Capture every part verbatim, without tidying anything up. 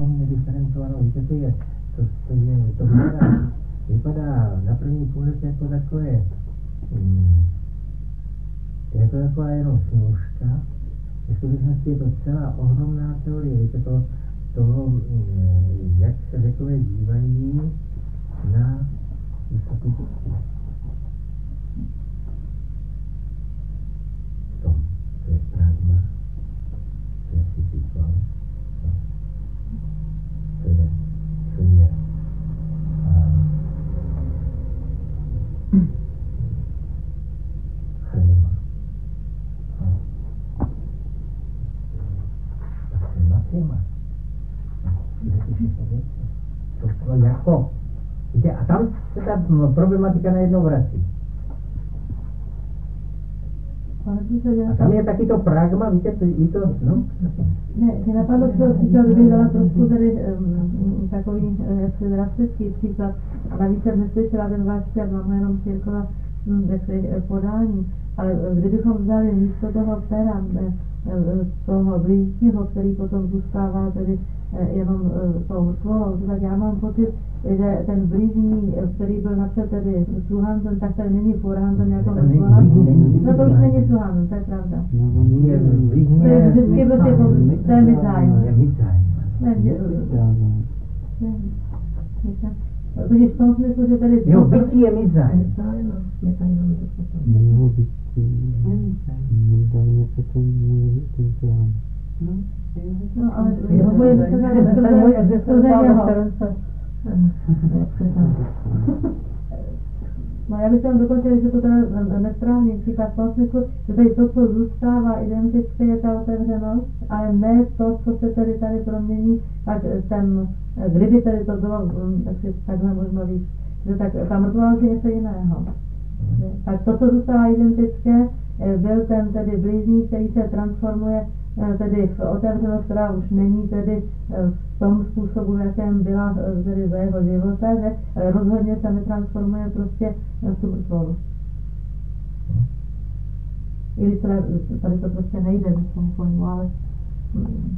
ohromně diferencovanou. Víte, to je, to, to, je, to vypadá, vypadá na první pohled jako takové, hmm, je to taková jenom snůžka. V skutečnosti je to celá ohromná teorie. Víte, to, toho, jak se Řekové dívají na vysokou pustu. To, to je pragma, to je psychikon, to je, to je a, chleba. Téma. To, to jako, víte, a tam se ta problematika najednou vrací. A tam je taky to pragma, víte, to je to, no? Ne, mě napadlo, co jsem říkal, kdybych dala trošku tady um, takový, jak se drastický příklad. Navíc jsem neslyšela ten váš příklad, mám jenom Církova hm, podání, ale kdybychom vzali místo toho pera, toho blízkého, který potom zůstává tedy jenom tou tvorou, tak já mám pocit, že ten blížní, který byl napřed tedy Suhansen, tak tady není Forhansen jako Suhansen. No to už není Suhansen, to je pravda. To je vždycky byl jako, to je Mitzrayim. Ne, protože v tom smyslu, že tady... Jo, bytí je Mitzrayim. Jeho bytí, nedávno potom může být ten plán. No, ale jeho bude skrze jeho. No já bych tam dokončila, že to teda nesprávný příklad v tom smyslu, že tady to, co zůstává identické, je ta otevřenost, ale ne to, co se tady tady promění, tak ten, kdyby tady to bylo, tak si takhle možno říct, že tak ta mrtvost je něco jiného. Tak to, co zůstává identické, byl ten tedy blížní, který se transformuje tedy v otevřenost, která už není tedy v tom způsobu, v jakém byla tedy za jeho života, že rozhodně se netransformuje prostě v tu mrtvolu. I když tady, tady to prostě nejde z tomu pojmu, ale... Hmm.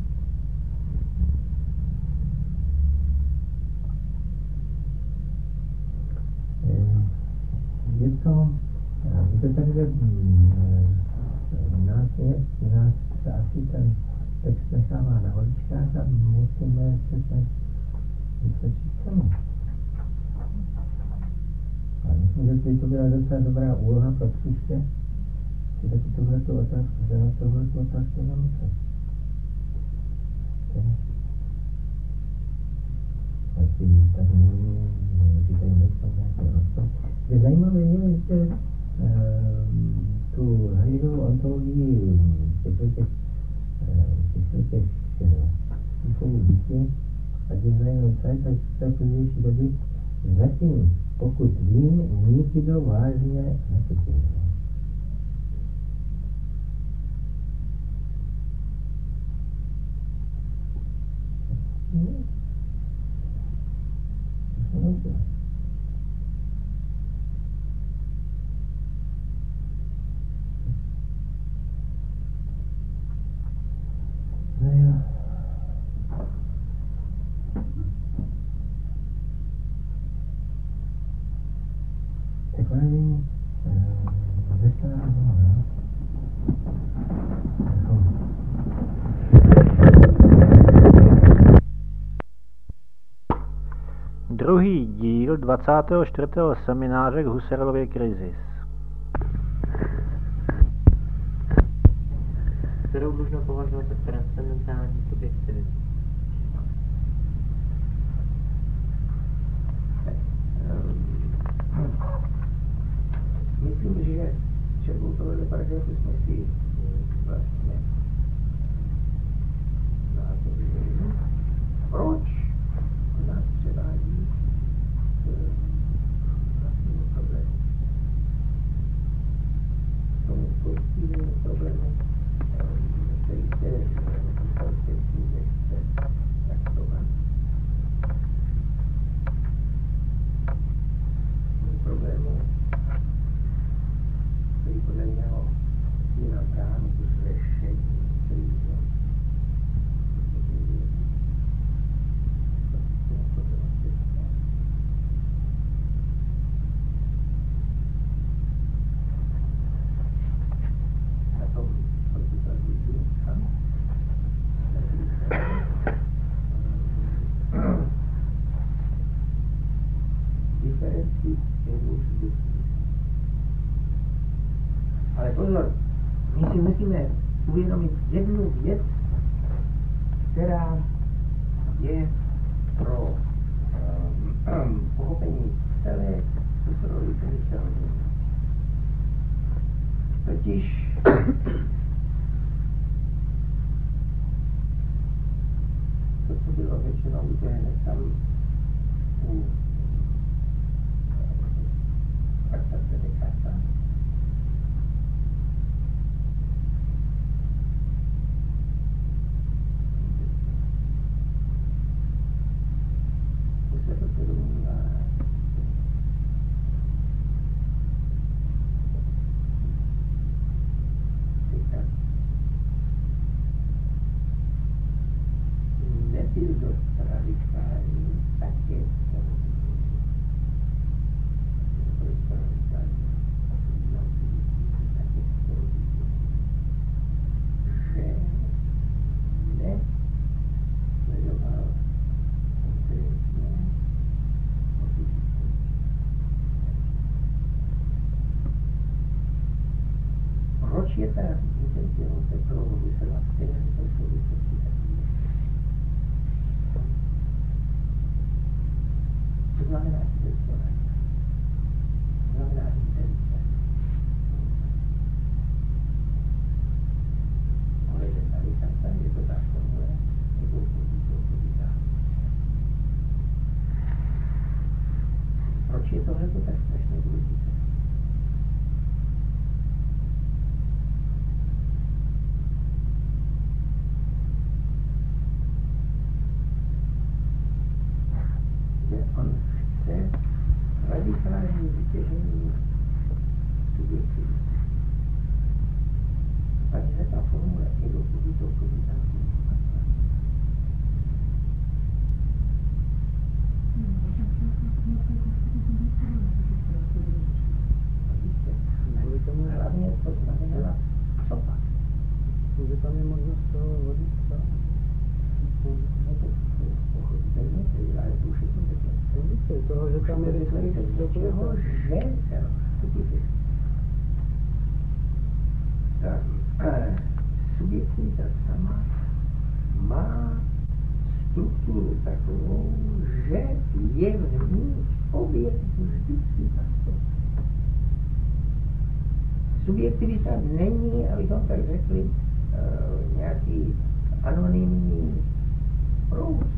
Je to, je to tak, že nás je, nás se asi ten text nechává na holičkách a musíme se tak vysvětšit sami. A myslím, že to byla docela dobrá úloha pro příště, si taky tohleto otázku, že na tohleto otázku zamyslet. Asi tak není, že tady nejsou nějaké rozpor. Je zajímavé je, že tu Heideggerovu ontologii těchto těch těch výchovů bytí a designu site, tak v té pozdější doby zatím, pokud vím, nikdo vážně nepotřeboval. No jo. Takové veselá doba. Druhý díl dvacátého čtvrtého semináře k Husserlově krizi, kterou dlužno považovat za transcendentální subjektivitu. Myslím, že četl tohle paragrafy jsme si vlastně názorili. Proč nás převádí k vlastnímu problému? K tomu pozitivnímu problému, který se v konceptu nechce traktovat. Problému, který podle něho je na bránu k řešení. pozor, my si musíme uvědomit jednu věc, která je pro um, pochopení celé kultury celé. Totiž to, co bylo řečeno u té tam u aktace Descartes, se to se domnívá, nebyl dost radikální, také že nesledoval konkrétně proč je ta intencionalita pro vysvětlat stejné souvislosti takový? Co znamená intencionalita? Co znamená intence? Ale že tady tam je to tak formule, nebo to povídá. Proč je tohle tak strašně důležité? Že on chce radikální vytěžení subjektivity. Takže ta formule je dokud to povídá. Hlavně to znamená copak. Že tam je možnost toho vodit tam. No to pochopitelně, ale to už je to Víte, toho, že tam je rychlejší něčeho, že ta subjektivita sama má strukturu takovou, že je v ní objekt vždycky takto. Subjektivita není, abychom tak řekli, uh, nějaký anonymní proud.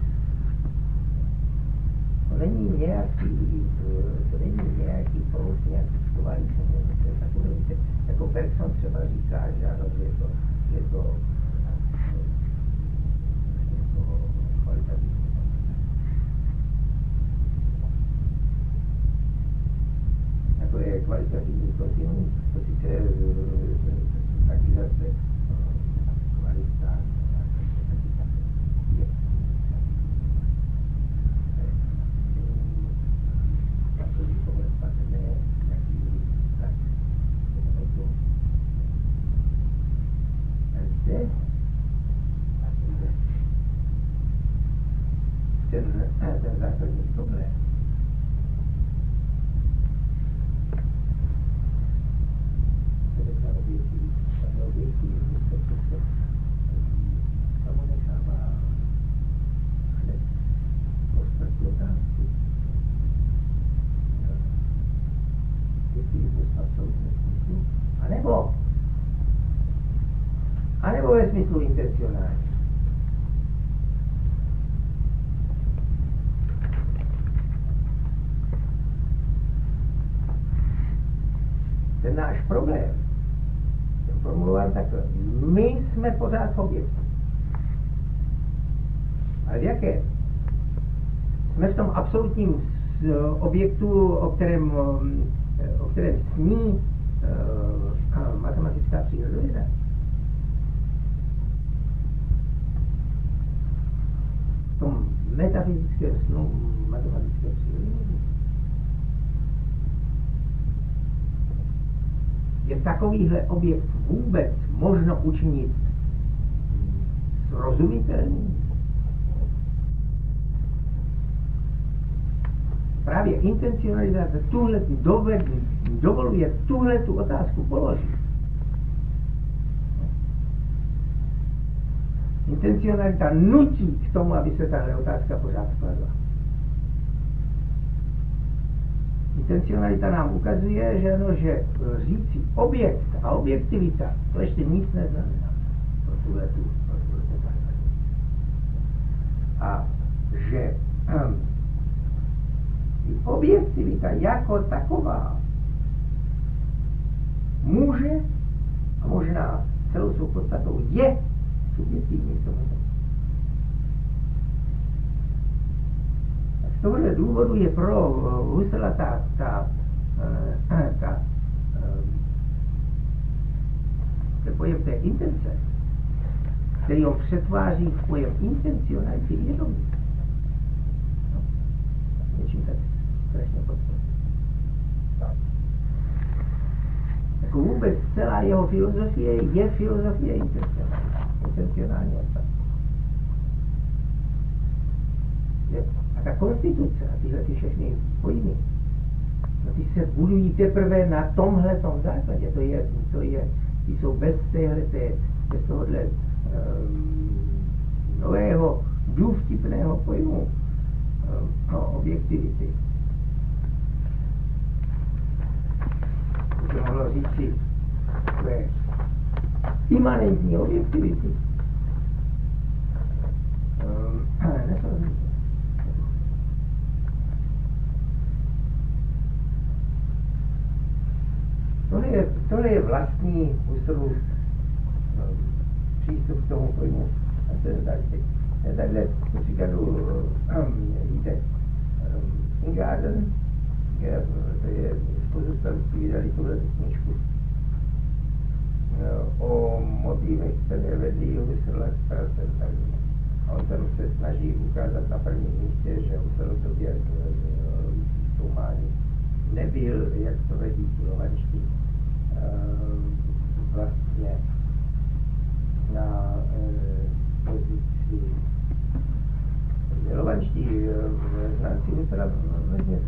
To není nějaký, to není nějaký proud, nějaký chování, to je takové, jako Bergson třeba říká, že ano, že je to, je to, je to kvalitativní. Jako je kvalitativní kontinuum, to sice taky zase kvalita, ten, ten základní problém. To je ta objektivní, ta objektivní, to se samo nechává hned postavit otázku. Objektivismus v absolutním smyslu, anebo, anebo ve smyslu intencionální. Ten náš problém je formulován takhle. My jsme pořád v objektu. Ale v jaké? Jsme v tom absolutním objektu, o kterém, o kterém sní uh, matematická přírodověda. V tom metafyzickém snu matematické přírodovědy. Je takovýhle objekt vůbec možno učinit srozumitelný? Právě intencionalizace tuhle doved, dovoluje tuhle tu otázku položit. Intencionalita nutí k tomu, aby se tahle otázka pořád kladla. Intencionalita nám ukazuje, že, no, že říci objekt a objektivita, to ještě nic neznamená pro tuhle tu základní. A že um, objektivita jako taková může a možná celou svou podstatou je subjektivní fenomen. Z tohoto důvodu je pro Husserla ta, ta, ta, ta ten pojem té intence, který on přetváří v pojem intencionality vědomí. No, něčím tak strašně podstatným. Jako vůbec celá jeho filozofie je filozofie intencionální. Intencionální obsah. A ta konstituce a tyhle ty všechny pojmy, no ty se budují teprve na tomhletom základě. To je, to je, ty jsou bez téhleté, bez tohohle um, nového důvtipného pojmu um, no, objektivity. To mohlo říct si takové imanentní objektivity. Um, nesouvisí. Tohle je, tohle je vlastní Husserlův no, přístup k tomu pojmu. Takhle, ku příkladu, um, víte, um, Ingarden, je, to je z pozůstalství vydali tuhle knížku no, o motivech, které vedly Husserla k práce. A on tam se snaží ukázat na prvním místě, že Husserl sobě zkoumání nebyl, jak to vedí Lovanští, vlastně na pozici Lovanští znalci Husserla vlastně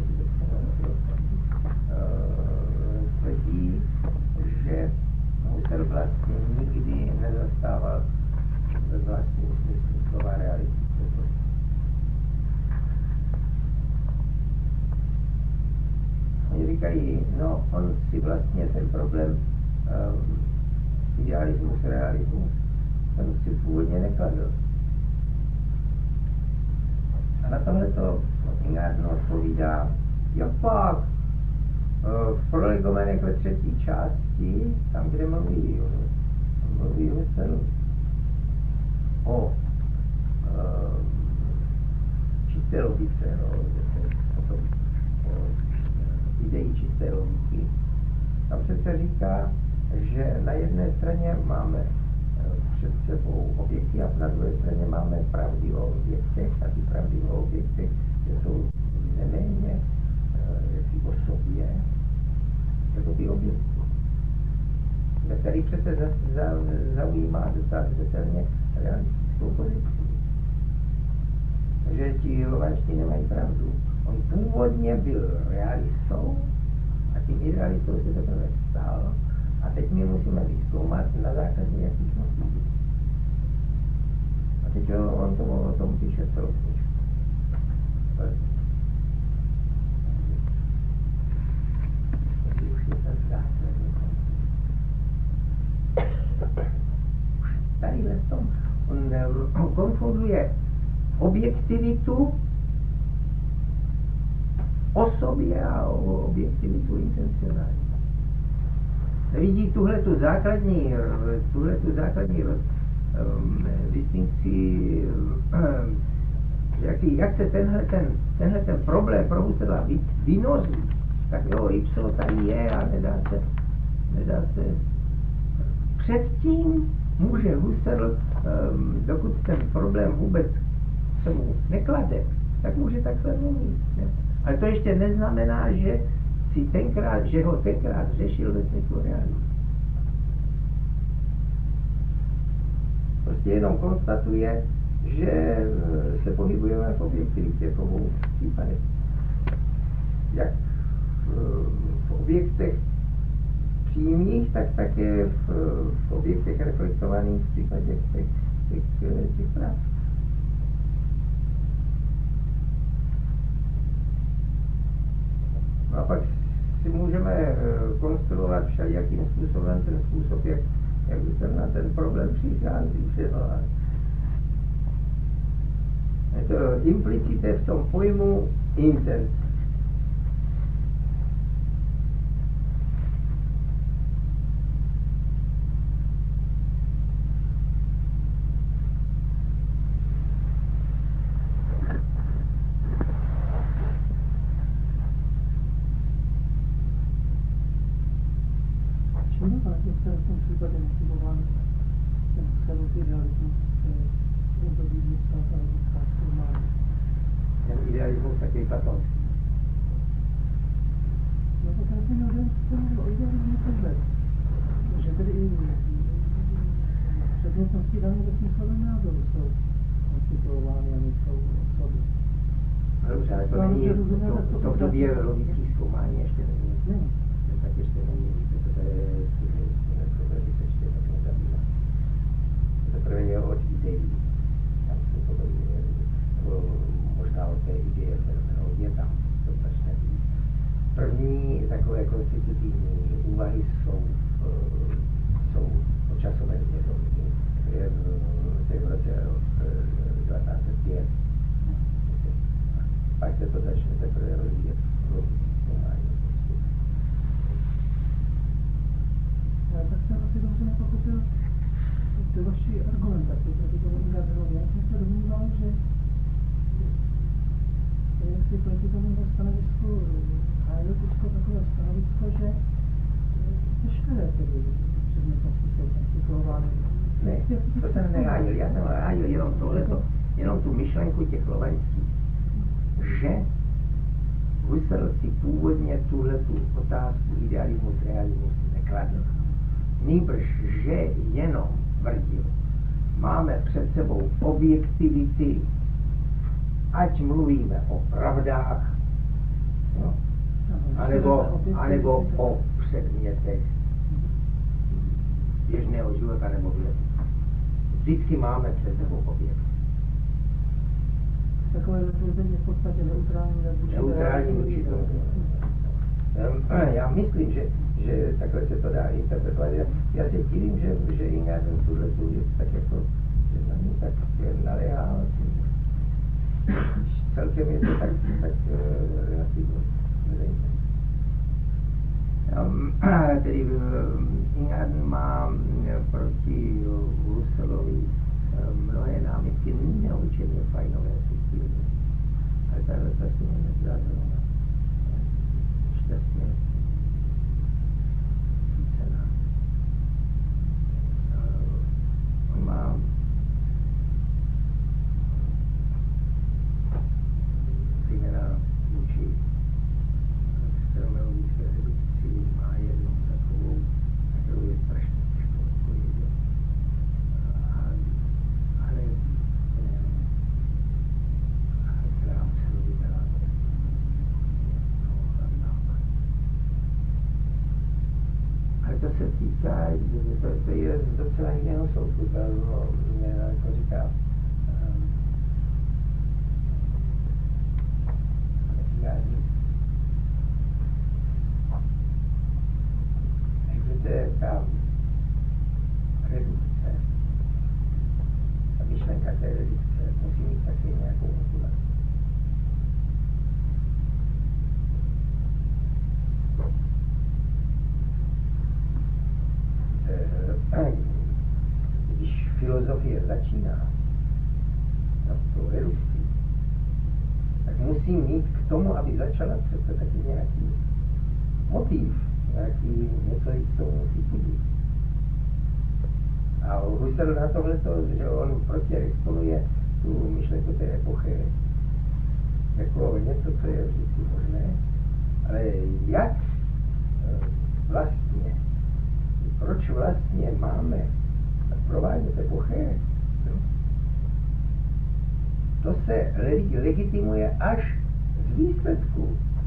tvrdí, že Husserl vlastně nikdy nezastával ve vlastním smyslu slova realismus. Oni říkají, no on si vlastně ten problém um, idealismus, realismus, ten si původně nekladl. A na tohleto Ingarden odpovídá, jo pak, v prolegomenech ve třetí části, tam, kde mluví, mluví Husserl o um, čisté logice, no, o tom, o ideí čisté logiky. Tam se říká, že na jedné straně máme před sebou objekty a na druhé straně máme pravdy o objektech a ty pravdy o objektech jsou neméně jaksi o sobě, jako ty objekty. Který přece za, za, zaujímá docela zřetelně realistickou pozici. Že ti Lovanští nemají pravdu. On původně byl realistou a tím idealistou se teprve stal a teď my musíme vyzkoumat na základě jakých motivů. A teď on tomu, o tom píše celou knižku. Už je to základní. Tadyhle v tom on, on konfunduje objektivitu o sobě a o objektivitu intencionální. Vidí tuhletu základní, tuhletu základní roz, um, distinkci, um, jak, jak se tenhle ten, tenhle ten problém pro Husserla vynoří, tak jo, ipso tady je a nedá se, nedá se. Předtím může Husserl, um, dokud ten problém vůbec se mu neklade, tak může takhle mluvit. Ne? Ale to ještě neznamená, že si tenkrát, že ho tenkrát řešil ve smyslu realismu. Prostě jenom konstatuje, že se pohybujeme v objektivitě v obou případech. Jak v objektech přímých, tak také v, v objektech reflektovaných v případě těch těch, těch práv. No a pak si můžeme konstruovat všelijakým způsobem ten způsob, jak, jak ten na ten problém přichází. Že no, je to implicité v tom pojmu intence. Ten idealismus taky platonský. No to tady měl o idealismu pohled. Že tedy i předmětnosti dané ve smyslovém názoru jsou konstituovány a nejsou osoby. Dobře, ale to není, to, to v době logických zkoumání ještě není. Ne. Tak ještě není, to tady je ještě tak nezabývá. To teprve je od ideí. Tam jsou to dobré, nebo možná od té ideje fenomenologie tam to začne být. První takové konstitutivní úvahy jsou, jsou o časové změřování. To je v roce devatenáct set pět. Pak se to začne teprve rozvíjet v logických zkoumání. Já tak jsem asi dobře nepochopil tu vaši argumentaci proti tomu Ingarderovi. Já jsem se domníval, že jestli proti tomu stanovisku hájil Kusko takové stanovisko, že veškeré tedy předmětnosti jsou konstituovány. Ne, to jsem nehájil, já jsem hájil jenom tohleto, jenom tu myšlenku těch lovaňských, že Husserl si původně tuhletu otázku idealismus, realismus nekladl. Nýbrž, že jenom tvrdil, máme před sebou objektivity, ať mluvíme o pravdách, no, anebo, anebo o předmětech běžného života nebo vědy. Vždycky máme před sebou objekty. Takové tvrzení v podstatě neutrální. Neutrální určitě. Já myslím, že, že takhle se to dá interpretovat. Já, já se divím, že, že Ingarden tuhle tu věc tak jako, že na mě tak naléhá. Celkem je to tak, tak relativně zajímavé. Tedy Ingarden má proti Husserlovi mnohé námitky, neobyčejně fajnové subtilní. Ale tahle ta se mi nezdá zrovna šťastně chycená. On má zejména vůči fenomenologické redukci má jednu takovou, na kterou je strašně těžko odpovědět. Ale která se vybrat ale to se týká, to, to je z docela jiného soudku, to jako říká existuje ta redukce, ta myšlenka té redukce musí mít taky nějakou motivaci. Když filozofie začíná na tou redukcí, tak musí mít k tomu, aby začala přece taky nějaký motiv, nějaký něco, k tomu musí chybí. A Husserl na tohleto, že on prostě exponuje tu myšlenku té epochy jako něco, co je vždycky možné, ale jak vlastně, proč vlastně máme provádět epochy, to se legitimuje až z výsledku.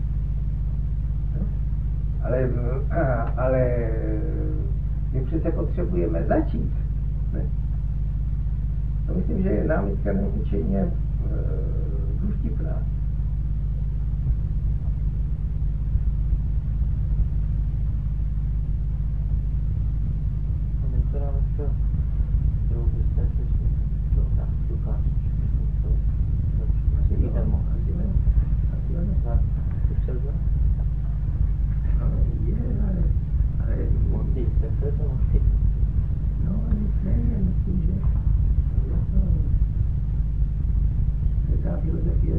Ale, ale my přece potřebujeme začít. Ne? To myslím, že námitka není ničeně e, důvtipná. A není to námitka, kterou byste slyšeli, to otázku ukážeš, to asi jdemo. Asi ne. Asi ne. Tak, ty přelba? No, je, ale... ale Mocí, tak to je to mocí. no, nicméně, myslím, že je to... Světá filozofie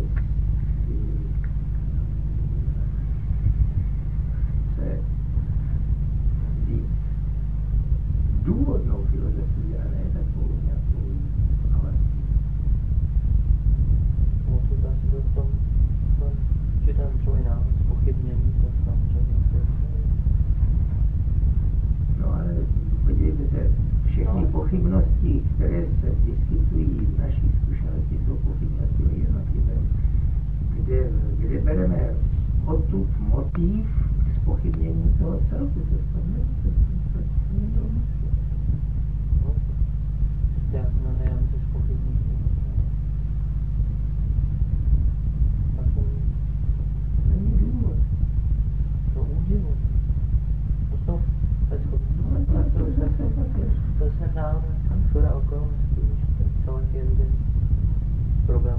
se víc důvodnou filozofii, a ne takovou nějakou avancí. No to zase byl v tom, že tam třeba i náhodou zpochybnění, to samozřejmě to je. No ale podívejte se, všechny No. pochybnosti, které se vyskytují v naší zkušenosti, jsou pochybnosti o jednotlivém, kde, kde bereme odtud motiv k zpochybnění toho celku, to to není, to, to, to není domyslí. No, já to nadejám se zpochybnění. A to Není důvod. to údivu. To jsou, to je schopný. No, to, to, to, to, to, to, To se náhoda, shoda okolností, ten člověk je vidět problém.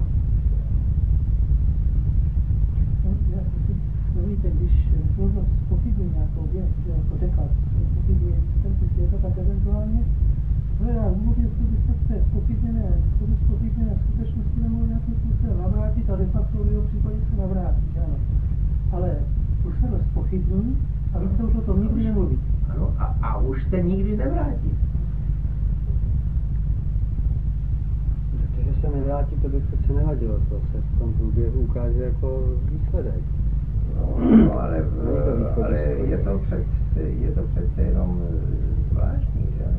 No, já si, no víte, když filozof zpochybní nějakou věc, že jako Descartes zpochybní existenci světa, tak eventuálně hledá důvod, jestli byste z té zpochybněné, zpochybněné skutečnosti nemohli nějakým způsobem navrátit a de facto v jeho případě se navrátit, ano. Ale už se to zpochybní a více už o tom nikdy nemluví. ano, a, a už se nikdy nevrátí. Protože se nevrátí, to by přece nevadilo, to se v tom průběhu ukáže jako výsledek. No, no ale, ale je, to přece, je to přece jenom zvláštní, že ano.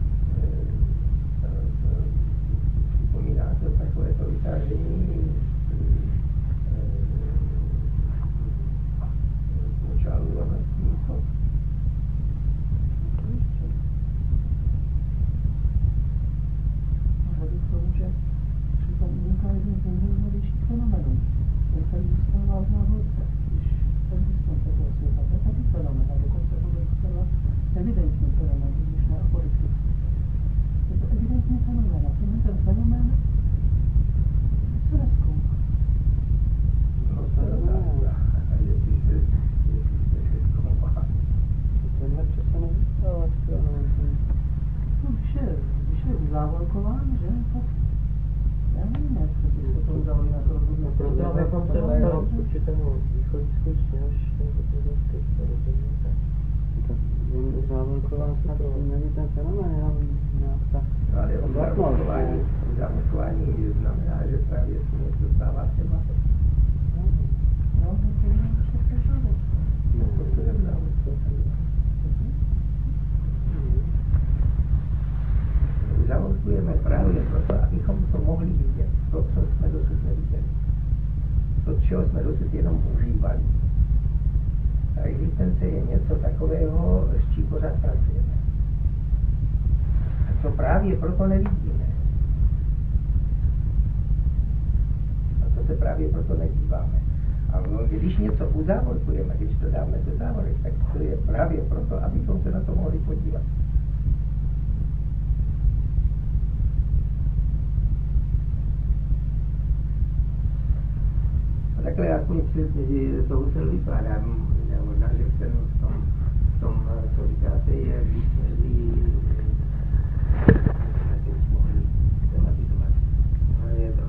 Připomíná to takové to vytážení močálu a vlastní chod. Vzhledem k tomu, že přitom uniká jeden z nejzajímavějších fenomenů, který tady zůstává v náhodce, když existence toho světa, to je taky fenomen, a dokonce to je zcela evidentní fenomen, když ne apodiktický. Je to evidentní fenomen, a tenhle ten fenomen se nezkoumá. No to je otázka, jestli se, jestli se zkoumá. Tenhle přece nezůstává stranou. No, když je, když je uzávorkován, že, tak já nevím, jak se by se to udalo jinak rozhodnout. Proto abychom se dostali k určitému východisku, z něhož tento filozofský se rozhodně tak. Tak jen uzávorkován snad není ten fenomén, jenom nějaká Ale uzávorkování, uzávorkování znamená, že právě se něco stává třeba. No, no, to je všechno žádné. No, to je uzávorkování. Zavodkujeme právě proto, abychom to mohli vidět, to, co jsme dosud neviděli. To, čeho jsme dosud jenom užívali. Ta existence je něco takového, s čím pořád pracujeme. A co právě proto nevidíme. A to se právě proto nedíváme. A když něco uzávorkujeme, když to dáme do závorek, tak to je právě proto, abychom se na to mohli podívat. Takhle aspoň si to Husserl vykládá, možná, že v tom, v tom, co říkáte, je víc nežli, tak už mohli tematizovat. Je to...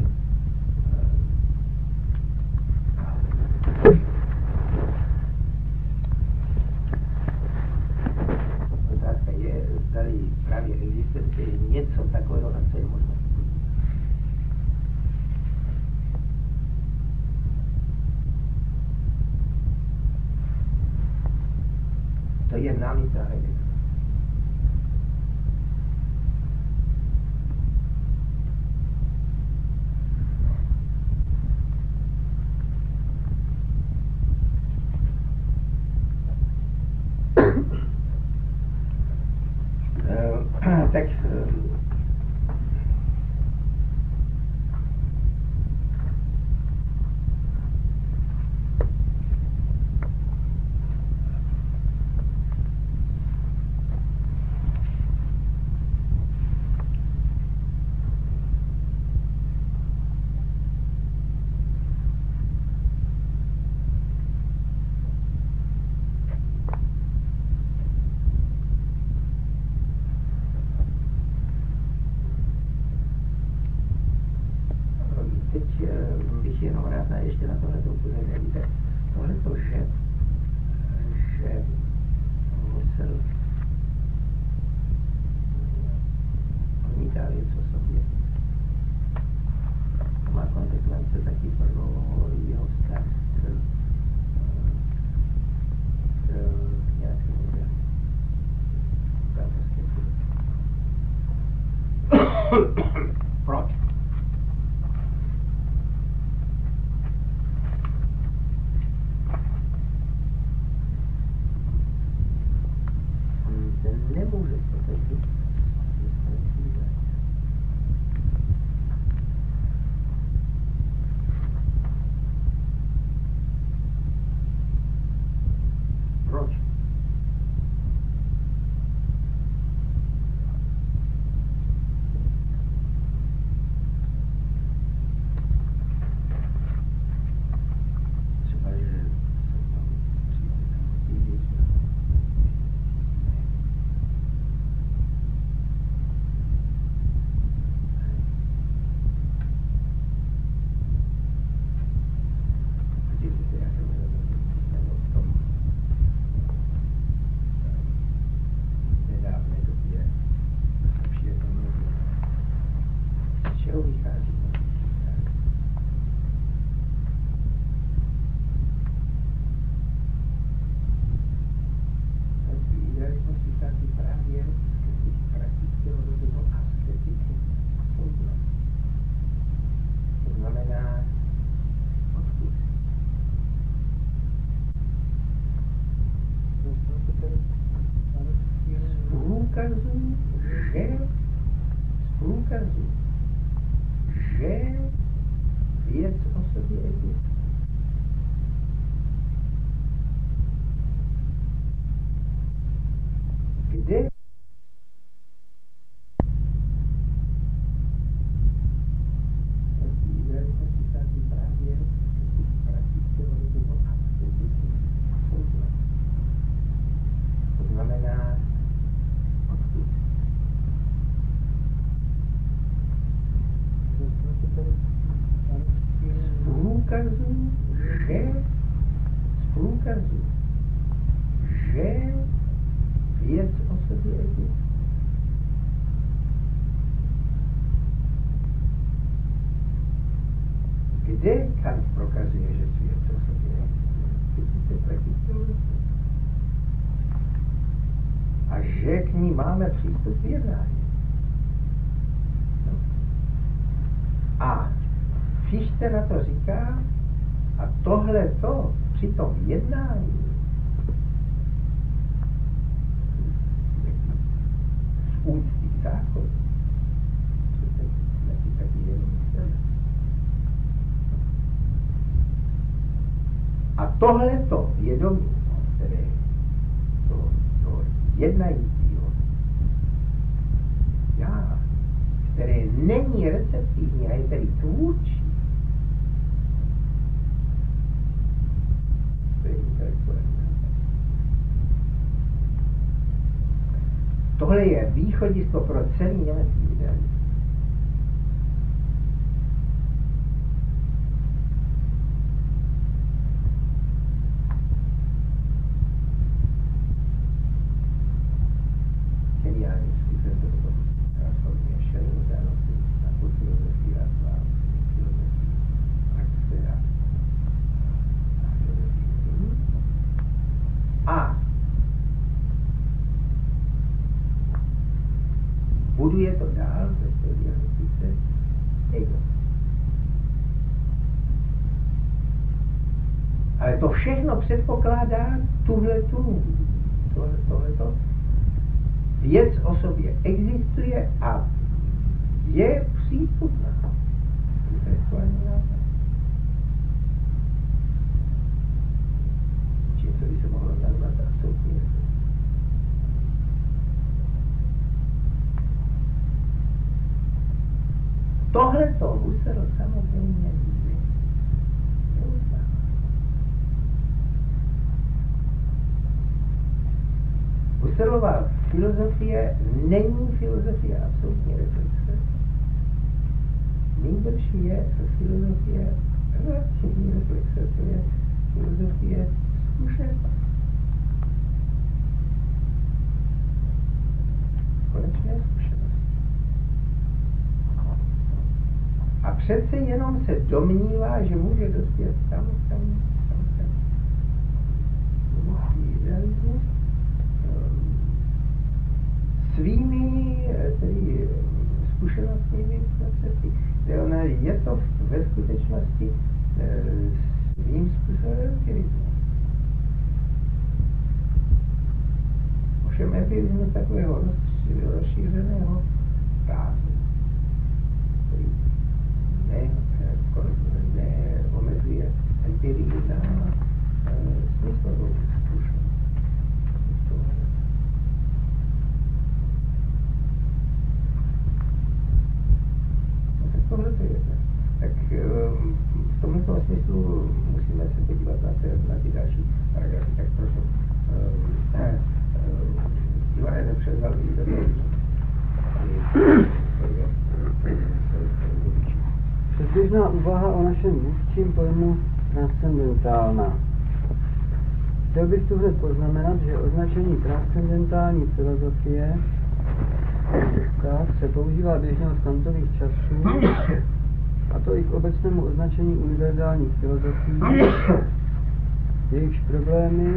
Otázka je, zdali právě existence je něco takového, na co je možné. To je námitka Heideggera. tak teď bych jenom rád na ještě na tohle to upozornil. Víte, tohle to, že, že Husserl odmítá věc o sobě. To má konsekvence taky pro jeho vztah s nějakým lidem. Proč? On se nemůže stotožnit. Proč? Třeba, že jsou tam příliš věci. Čeho vychází? Idealismus vychází právě z těch praktického rozumu a estetiky soudna. To znamená odkud. Z průkazu, že z průkazu že věc o sobě existuje. Kde idealismus vychází právě z praktického rozumu a estetiky soudna. To znamená odkud. Z průkazu, že z průkazu, že věc o sobě existuje. Kde Kant prokazuje, že věc o sobě existuje? A že k ní máme přístup k jednání. A Fichte na to říká, a tohleto při tom jednání z úcty k zákonu, a tohleto vědomí, které to, to jednajícího já, které není receptivní a je tedy tvůrčí, to je intelektuální. Tohle je východisko pro celý německý idealismus. Geniální způsob toho transformuje šelou zánosy na tu filozofii a tvár, filozofii praxe a filozofii. A buduje to dál ve své diagnostice ego. Ale to všechno předpokládá tuhletu, tohle, tohleto. Věc o sobě existuje a je přístupná. Intelektuální nápad. Čím to by se mohlo nazvat absolutně. Tohleto Husserl samozřejmě neuznává. Husserlova filozofie není filozofie absolutní reflexe. Nýbrž je filozofie filozofie relativní reflexe, to je filozofie zkušenosti. Konečné zkušenosti. A přece jenom se domnívá, že může dospět tam, tam, tam, tam. Budoucí realismus svými tedy zkušenostmi, ona je to ve skutečnosti svým způsobem empirismus. Ovšem empirismus takového rozšířeného rázu, který ne, neomezuje empirii na smyslovou zkušenost. Tohle to je tak. Tak v tomto smyslu musíme se podívat na, na ty další paragrafy. Tak prosím, Ivane, nepřevzal bych do toho. Předběžná úvaha o našem vůdčím pojmu transcendentálna. Chtěl bych tu hned poznamenat, že označení transcendentální filozofie se používá běžně od Kantových časů, a to i k obecnému označení univerzálních filozofií, jejichž problémy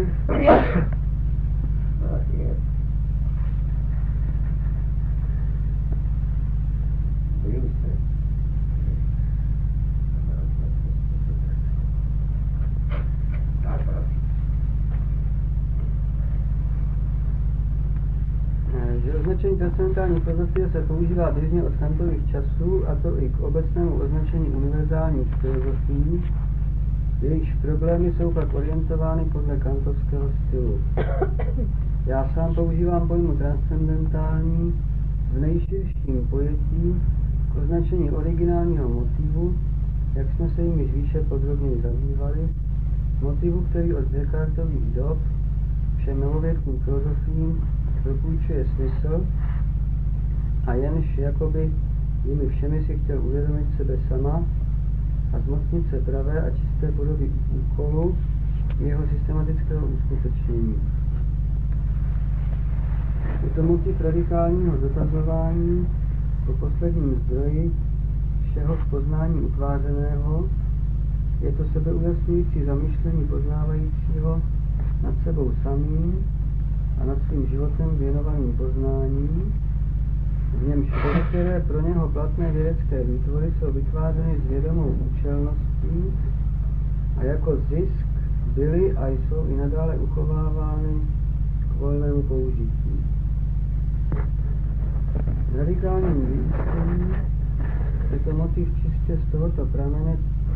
že označení transcendentální filozofie se používá běžně od Kantových časů, a to i k obecnému označení univerzálních filozofií, jejichž problémy jsou pak orientovány podle kantovského stylu. Já sám používám pojmu transcendentální v nejširším pojetí k označení originálního motivu, jak jsme se jim již výše podrobněji zabývali, motivu, který od Descartových dob všem novověkým filozofiím propůjčuje smysl a jenž jakoby jimi všemi si chtěl uvědomit sebe sama a zmocnit se pravé a čisté podoby úkolu jeho systematického uskutečnění. Je to motiv radikálního dotazování po posledním zdroji všeho v poznání utvářeného, je to sebeujasňující zamýšlení poznávajícího nad sebou samým a nad svým životem věnovaným poznání, v němž veškeré pro něho platné vědecké výtvory jsou vytvářeny s vědomou účelností a jako zisk byly a jsou i nadále uchovávány k volnému použití. Radikálním vyústěním je to motiv čistě z tohoto pramene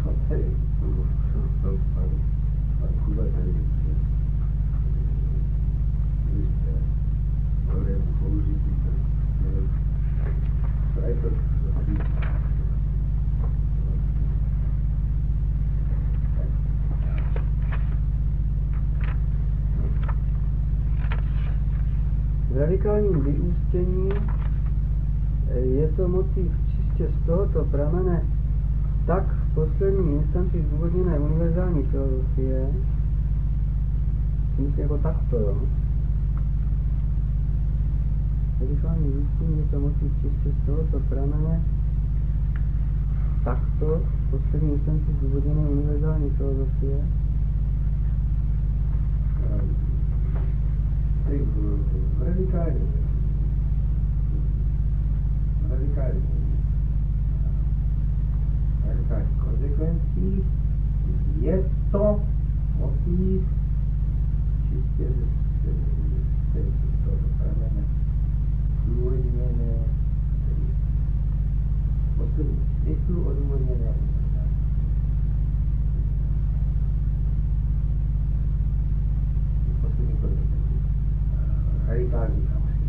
v radikálním vyústění je to motiv čistě z tohoto pramene tak v poslední instanci zdůvodněné univerzální filozofie, myslím jako takto, jo. Radikální vyústění je to motiv čistě z tohoto pramene takto v poslední instanci zdůvodněné univerzální filozofie. Radikální. Radikální. Radikální konsekvencí je to motiv čistě z toho pramene zdůvodněné, v posledním smyslu odůvodněné. Poslední konsekvencí. Radikální samostatně.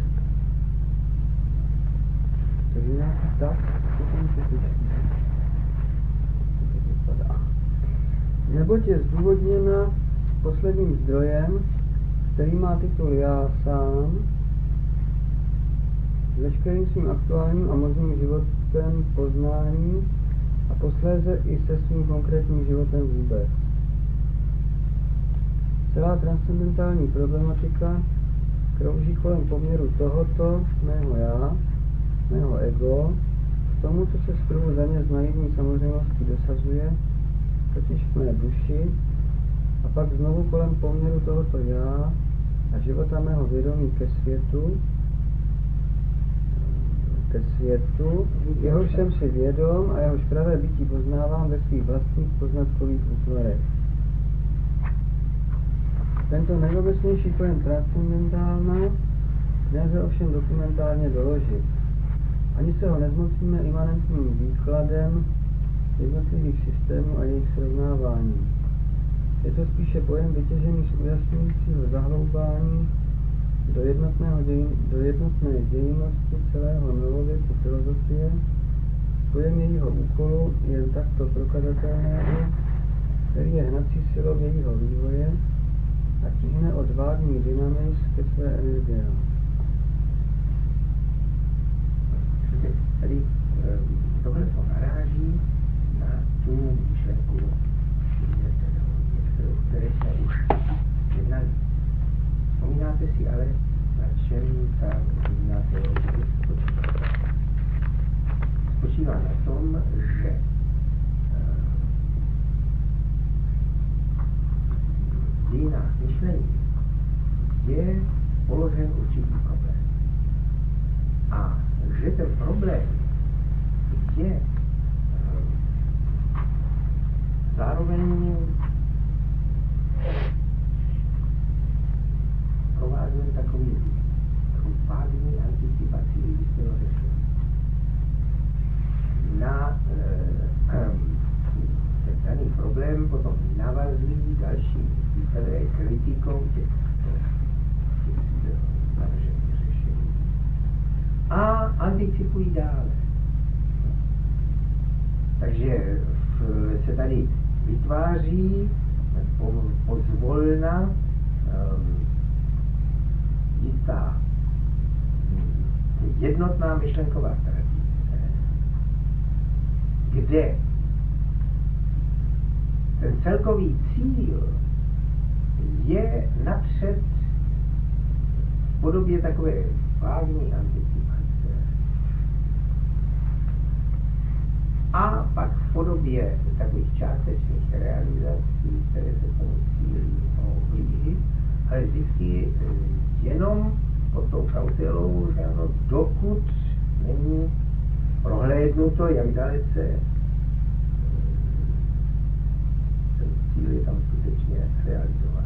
Takže nějaký tak, co tam se slyší. Neboť je zdůvodněna posledním zdrojem, který má titul Já sám, s veškerým svým aktuálním a možným životem poznání a posléze i se svým konkrétním životem vůbec. Celá transcendentální problematika krouží kolem poměru tohoto mého já, mého ego, k tomu, co se zprvu za ně z naivní samozřejmostí dosazuje, totiž v mé duši, a pak znovu kolem poměru tohoto já a života mého vědomí ke světu, ke světu, jehož jsem si vědom a jehož pravé bytí poznávám ve svých vlastních poznatkových útvarech. Tento nejobecnější pojem transcendentálna nelze ovšem dokumentárně doložit. Ani se ho nezmocníme imanentním výkladem jednotlivých systémů a jejich srovnávání. Je to spíše pojem vytěžený z ujasňujícího zahloubání do, jednotného dějin, do jednotné dějinnosti celého novověku filozofie, pojem jejího úkolu jen takto prokazatelného, který je hnací silou jejího vývoje a tíhne od vágní dynamiz ke své energie. Tady tohle to naráží na tu myšlenku, o které jsme už jednali. Vzpomínáte si ale, na čem ta jiná teologie spočívá? Spočívá na tom, že v dějinách myšlení je položen určitý problém. A že ten problém je zároveň prováděn takový vágní anticipací jistého řešení. Na eh, ten daný problém potom navazují další myslitelé kritikou těchto navržených řešení a anticipují dále. Takže v, se tady vytváří pozvolna um, jistá jednotná myšlenková tradice, kde ten celkový cíl je napřed v podobě takové vágní anticipace a pak v podobě takových částečných realizací, které se tomu cílí mohou blížit, ale vždycky jenom pod tou kautelou, že ano, dokud není prohlédnuto, jak dalece ten cíl je tam skutečně realizován.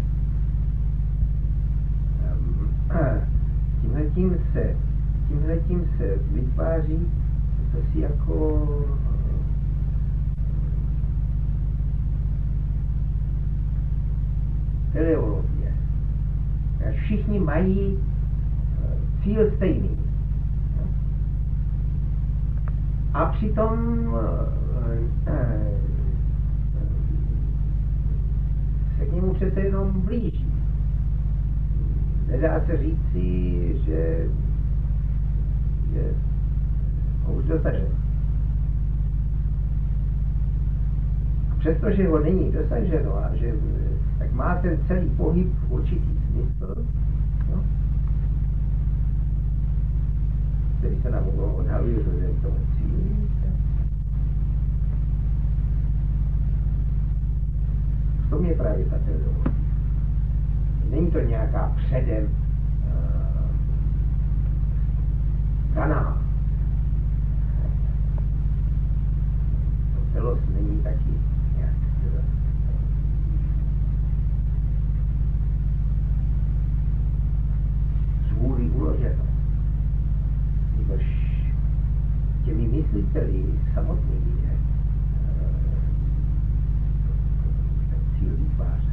Tímhletím se, tímhletím se vytváří to si jako teleologie. Všichni mají cíl stejný. A přitom se k němu přece jenom blíží. Nedá se říci, že je ho už dosaženo. Přestože ho není dosaženo a že tak má ten celý pohyb určitý smysl, no, který se nám odhaluje do toho cílu. V tom je právě ta teologie. Není to nějaká předem uh, daná. Celost není taky nějak zvůli uloženo. Nebož těmi mysliteli samotnými je uh, ten cíl vytváře.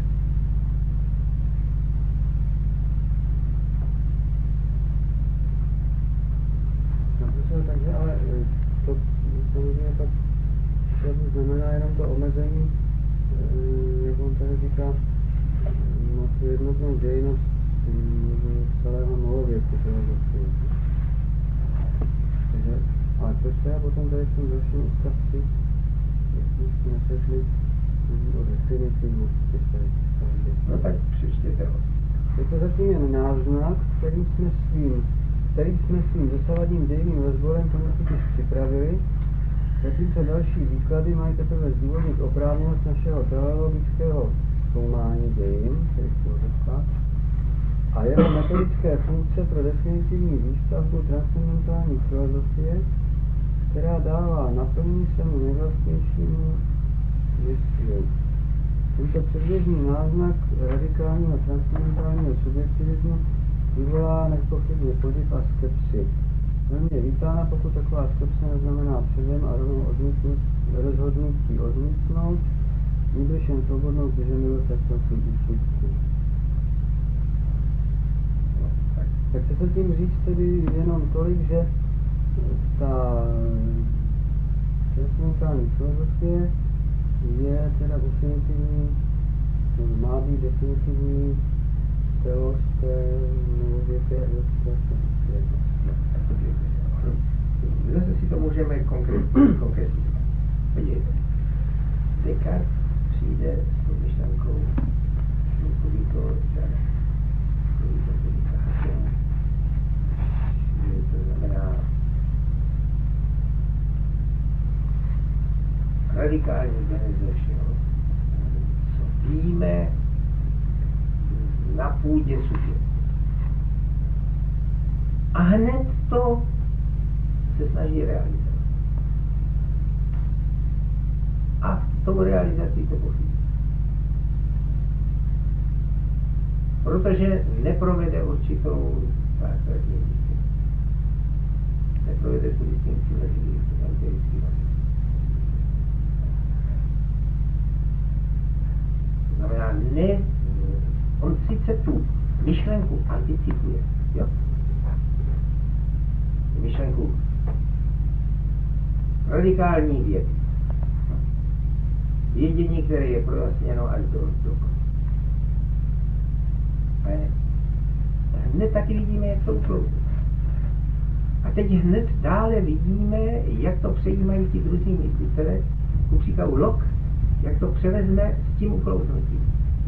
Takže ale to samozřejmě pak znamená jenom to omezení, jak on tady říká, na tu jednotnou dějnost celého novověku filozofie. Takže, ale proč teda potom tady v tom dalším odstavci jsme řekli o definitivu té stavby. No tak přečtěte ho. Je to zatím jen náznak, který jsme svým, který jsme svým dosavadním dějiným rozborem poněkud už připravili, zatímco další výklady mají teprve zdůvodnit oprávněnost našeho teleologického zkoumání dějin, tedy filozofa, a jeho metodické funkce pro definitivní výstavbu transcendentální filozofie, která dává naplnění svému nejvlastnějšímu zvěstvění. Tento předběžný náznak radikálního transcendentálního subjektivismu vyvolá nepochybně podiv a skepsi. Velmi je vítána, pokud taková skepse neznamená předem a rovnou odmítnut, rozhodnutí odmítnout, nýbrž jen svobodnou vyženlivost jakýchsi úsudků. Tak chci se tím říct tedy jenom tolik, že ta transcendentální filozofie je teda definitivní, má být definitivní teos té novověké evropské filozofie. Zase si to můžeme konkrétně. Podívejte. Descartes přijde s tou myšlenkou cogito ergo sum, to znamená radikální změny všeho, co víme na půdě subjektu. A hned to se snaží realizovat. A v tou realizací to pochybí. Protože neprovede určitou základní distinkci. Neprovede tu distinkci mezi empirickým a to znamená, ne, on sice tu myšlenku anticipuje, jo? Myšlenku radikální vědy. Vědění, které je projasněno až do dokonce. Hned taky vidíme, jak to uklouzí. A teď hned dále vidíme, jak to přejímají ti druzí myslitele, ku příkladu Locke, jak to převezme s tím uklouznutím.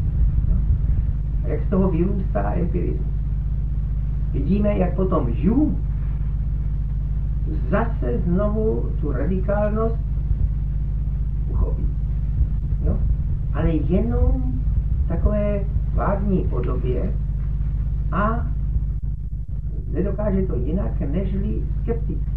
A jak z toho vyrůstá empirismus. Vidíme, jak potom Hume zase znovu tu radikálnost uchopí. Jo? Ale jenom v takové vágní podobě a nedokáže to jinak, nežli skepticky.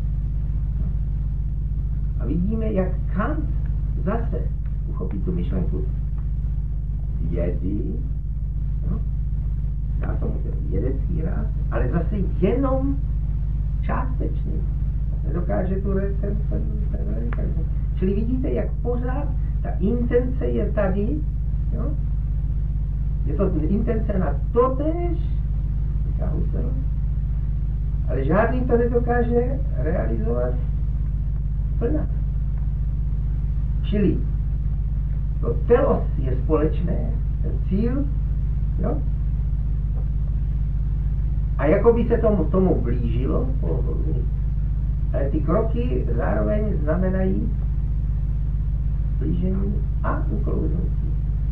A vidíme, jak Kant zase uchopí tu myšlenku vědy, no? Dá tomu ten vědecký ráz, ale zase jenom částečný. Nedokáže tu ten, ten, ten radikalismus. Čili vidíte, jak pořád ta intence je tady, jo? Je to intence na totéž, říká Husserl, ale žádný to nedokáže realizovat plná. Čili to telos je společné, ten cíl, jo? A jako by se tomu, tomu blížilo, ale ty kroky zároveň znamenají blížení a uklouznutí.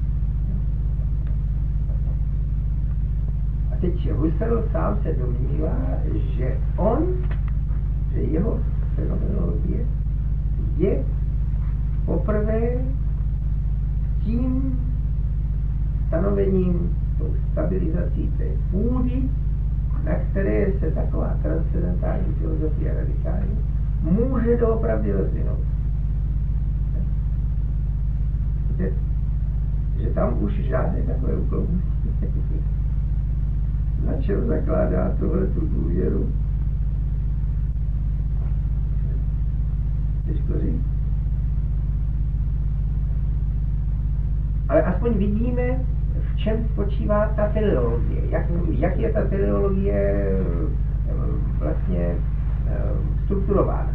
A teď Husserl sám se domnívá, že on, že jeho fenomenologie je poprvé tím stanovením, tou stabilizací té půdy, na které se taková transcendentální filozofie radikální může doopravdy rozvinout. Že, že tam už žádné takové uklouznutí. Na čem zakládá tohle tu důvěru? Těžko říct. Ale aspoň vidíme, v čem spočívá ta teleologie. Jak, jak je ta teleologie vlastně strukturována.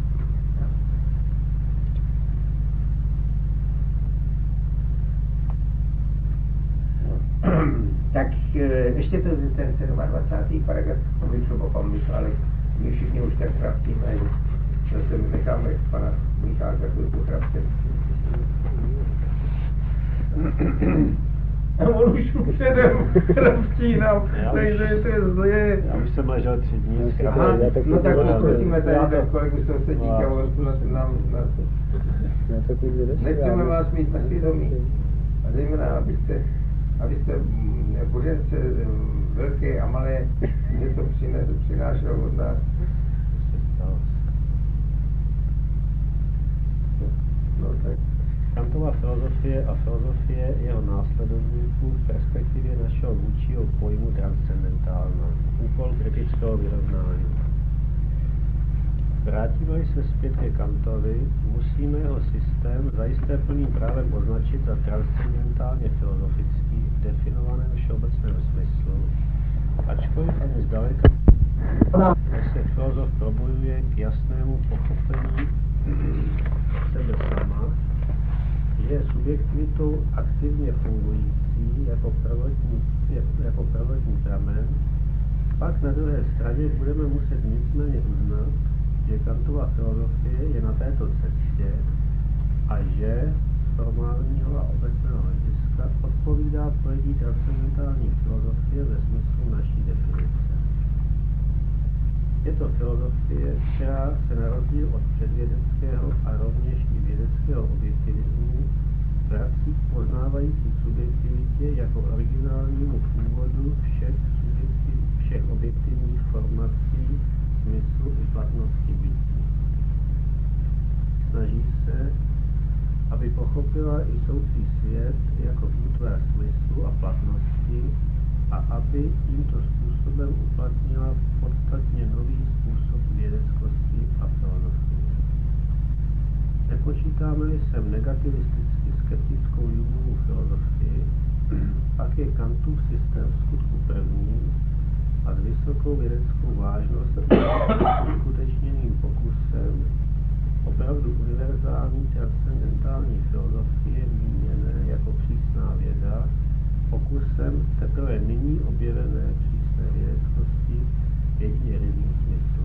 Tak ještě to, ten dvacátý sedmý paragraf, to bych to pomyslel, ale my všichni už tak pravdíme, že se mi necháme pana Michal takovou chrapce. A on už předem chrapčínal, takže to je zlé. Já už jsem ležel tři dní. Aha, no tak poprosíme tady tak kolegu sousedníka, on na nám nechceme vás mít na svědomí. A zejména, abyste, abyste božence velké a malé něco přinášel od nás. No tak. Kantova filozofie a filozofie jeho následovníků v perspektivě našeho vůdčího pojmu transcendentálna. Úkol kritického vyrovnání. Vrátíme-li se zpět ke Kantovi, musíme jeho systém zajisté plným právem označit za transcendentálně filozofický v definovaném všeobecném smyslu, ačkoliv ani zdaleka se filozof probojuje k jasnému pochopení sebe sama, že je subjektivitou aktivně fungující jako prvotní, jako prvotní pramen, pak na druhé straně budeme muset nicméně uznat, že Kantova filozofie je na této cestě a že z formálního a obecného hlediska odpovídá pojetí transcendentální filozofie ve smyslu naší definice. Je to filozofie, která se na rozdíl od předvědeckého a rovněž i vědeckého objektivismu vrací k poznávající subjektivitě jako originálnímu původu všech, všech objektivních formací, smyslu i platnosti bytí. Snaží se, aby pochopila i soucí svět jako útvar smyslu a platnosti a aby tímto způsobem uplatnila podstatně nový způsob vědeckosti a filozofie. Nepočítáme-li sem negativisticky skeptickou Jungovu filozofii, pak je Kantův systém v skutku první a s vysokou vědeckou vážností uskutečněným pokusem opravdu univerzální transcendentální filozofie míněné jako přísná věda, pokusem teprve nyní objevené přísné vědeckosti jedině rybí smysl.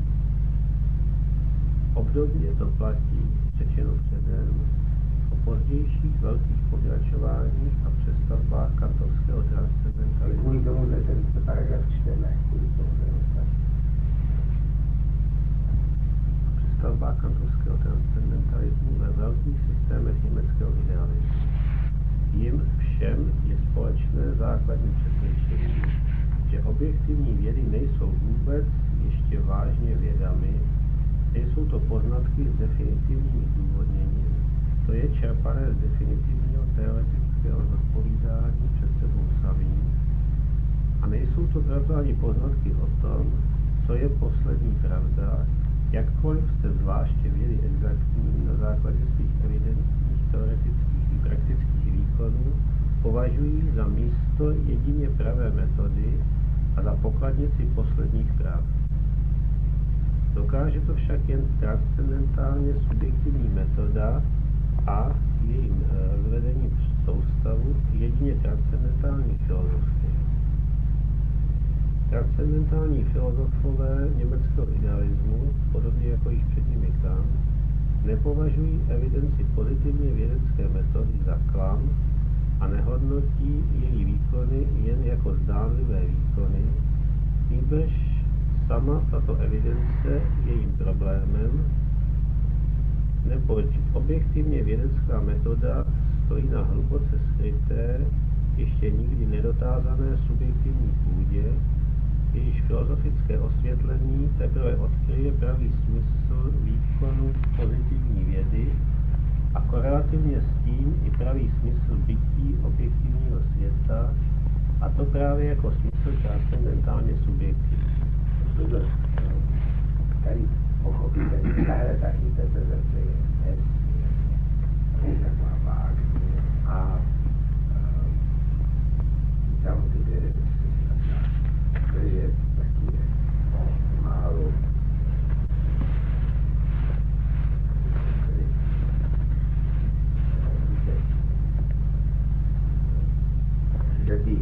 Obdobně to platí, řečeno předem, o pozdějších velkých pokračováních a přestavbách kantovského transcendentalismu. Kvůli tomu, že ten paragraf čteme, kvůli tomu, že přestavbách kantovského transcendentalismu ve velkých systémech německého idealismu. Jim všem je společné základní přesvědčení, že objektivní vědy nejsou vůbec ještě vážně vědami, nejsou to poznatky s definitivním zdůvodněním, to je čerpané z definitivního teoretického zodpovídání před sebou samým, a nejsou to proto ani poznatky o tom, co je poslední pravda, jakkoliv jste zvláště vědy exaktní na základě svých evidentních teoretických i praktických výkonů považují za místo jedině pravé metody a za pokladnici posledních práv. Dokáže to však jen transcendentálně subjektivní metoda a jejím rozvedením v soustavu jedině transcendentální filozofie. Transcendentální filozofové německého idealismu, podobně jako již před nimi Kant, nepovažují evidenci pozitivně vědecké metody za klam a nehodnotí její výkony jen jako zdánlivé výkony, nýbrž sama tato evidence je jejím problémem, neboť objektivně vědecká metoda stojí na hluboce skryté, ještě nikdy nedotázané subjektivní půdě, jejíž filozofické osvětlení teprve odkryje pravý smysl výkonu pozitivní vědy a korelativně s tím i pravý smysl bytí objektivního světa, a to právě jako smysl transcendentálně subjektivní. Tady pochopíte, že tahle ta interpretace je nesmírně taková vážná a tam ty vědecké to je taky málo že ty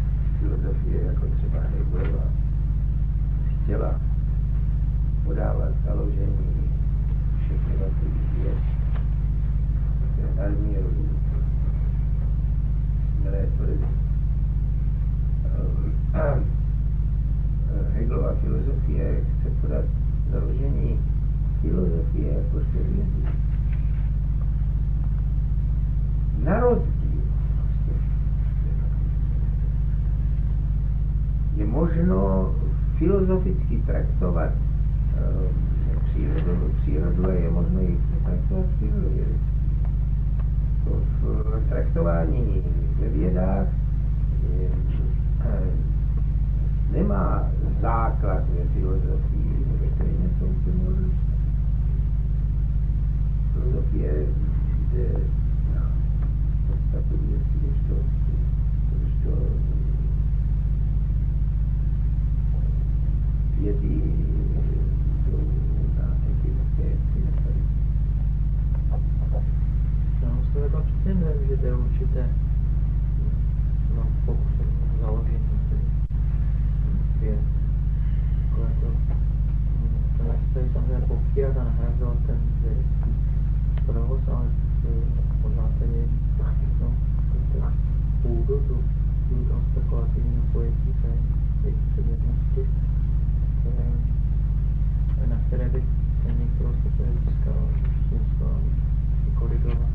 filozofie jako třeba Hegelova chtěla podávat filozofie jakožto vědy. Na rozdíl je možno filozoficky traktovat um, přírodu, přírodu a je možno ji traktovat přírodovědecky. V traktování ve vědách je, nemá základ ve filozofii, ve které něco úplně odlišné. Filozofie jde na podstatu věcí, když to, když to vědy jdou na empirické principy. No, z toho jako přijde, že jde určité no, pokusy založení věd. Takové to, to nechce samozřejmě popírat a nahrazovat ten vědecký provoz, ale poznáte je no, půdu tu, tu tam spekulativního pojetí té jejich předmětnosti, na které by ten některou stupně získal smysl a korigovat.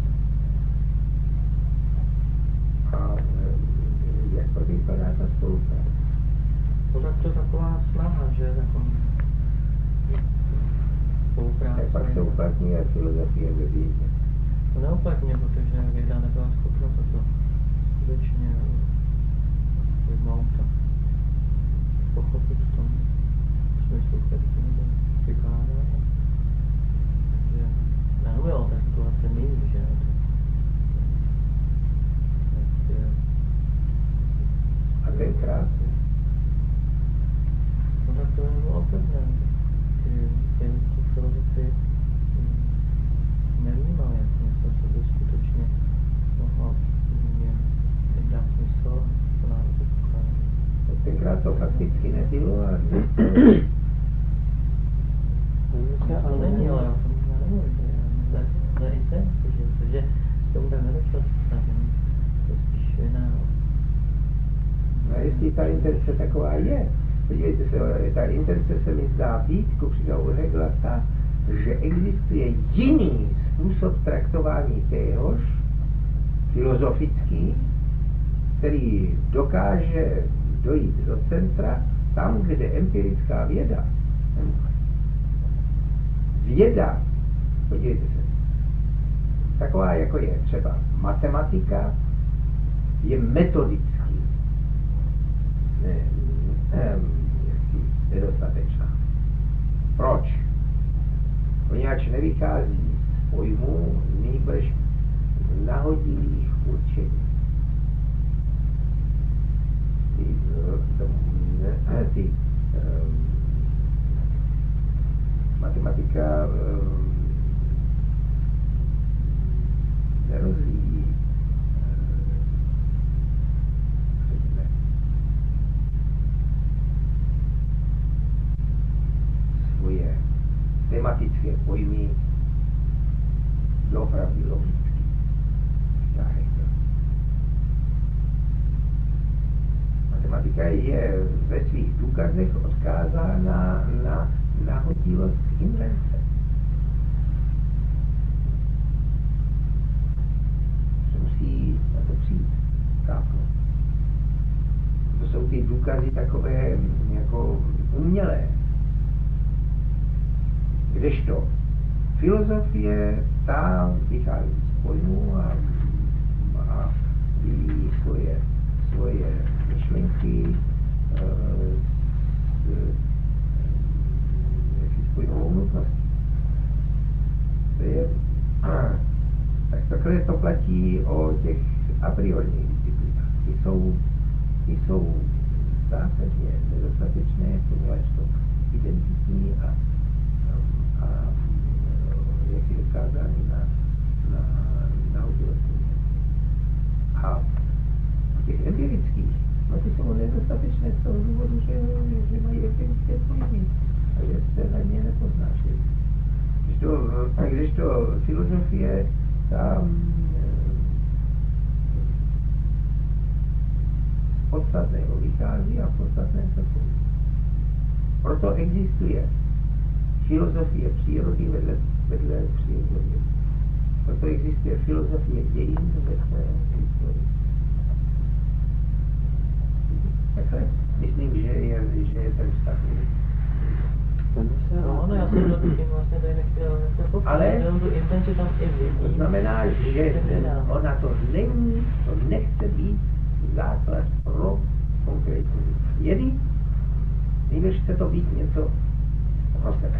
A jak pak vypadá ta spolupráce? To tak to taková snaha, že takový spolupráce. Jak pak se uplatňuje filozofie ve vědě? To neuplatňuje, protože věda nebyla schopna toto skutečně vyjmout a pochopit v tom smyslu, který se mi vykládá. Že neumilo ta situace nyní, že A tenkrát? No tak to bylo pevné, že tu filozofii nevnímal jako něco, co by skutečně mohlo jim dát smysl a národu pokládat. Tenkrát to fakticky nebylo a to není, ale o tom já nevím, že to je intenci, že protože s tomu tak nedošlo představení, to je spíš jiná. No jestli ta intence taková je, podívejte se, ta intence se mi zdá být, ku příkladu Hegela, ta, že existuje jiný způsob traktování téhož, filozofický, který dokáže dojít do centra tam, kde empirická věda nemůže. Věda, podívejte se, taková jako je třeba matematika, je metodický. Ne, ne, nedostatečná. Proč? Poněvadž nevychází z pojmů, nýbrž nahodilých určení. Ty, ty, ty um, matematika um, nerozvíjí svoje tematické pojmy doopravdy logicky. Matematika je ve svých důkazech odkázána na nahodilost invence. Se musí na to přijít kápnout. To jsou ty důkazy takové jako umělé. Kdežto filozofie, ta vychází z pojmů a, a vyvíjí svoje, svoje myšlenky e, s, s pojmovou nutností. To je, tak takhle to platí o těch a priorních disciplinách. Ty jsou, ty jsou zásadně nedostatečné, poněvadž jsou identitní a a jak je odkázány na, na, na udělství. A u těch empirických, no ty jsou nedostatečné z toho důvodu, že, že mají empirické pojmy a že se na ně nepoznáš. Když to, když to filozofie, ta podstatného vychází a podstatné se pojmy. Proto existuje filozofie přírody vedle, vedle proto existuje filozofie dějin ve své historii. Takhle myslím, že je, že je ten vztah. No, no, já jsem to tím vlastně tady nechtěl, nechtěl Ale jenom tu intenci tam i vidím. to znamená, že ona to není, to nechce být základ pro konkrétní vědy, nejvíc chce to být něco pro sebe.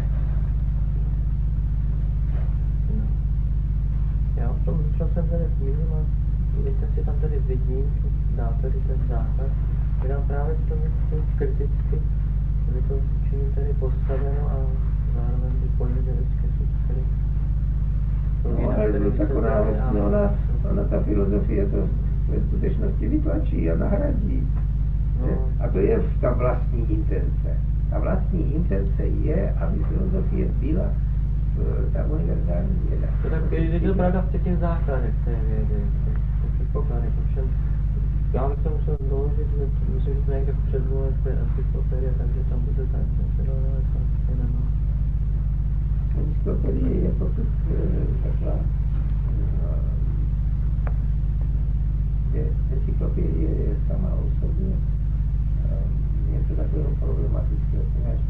No. Já v tom, co jsem tady zmínil, a intenci tam tady vidím, dá tady ten základ, vydám právě v tom něco kriticky, aby to činím tady postaveno a zároveň ty pojmy vždycky jsou tady. No, ale taková vlastně ona, ona ta filozofie to ve skutečnosti vytlačí a nahradí. No. A to je ta vlastní intence. Ta vlastní intence je, aby filozofie byla ta univerzální věda. To tak je to pravda v těch základech té vědy, v předpokladech, ovšem. Já bych to musel doložit, že myslím, že to někde předmluve v té encyklopedie, takže tam bude tak, jsem se dal, ale to asi nemá. Encyklopedie je pokud taková, je, encyklopedie je sama o sobě něco takového problematického.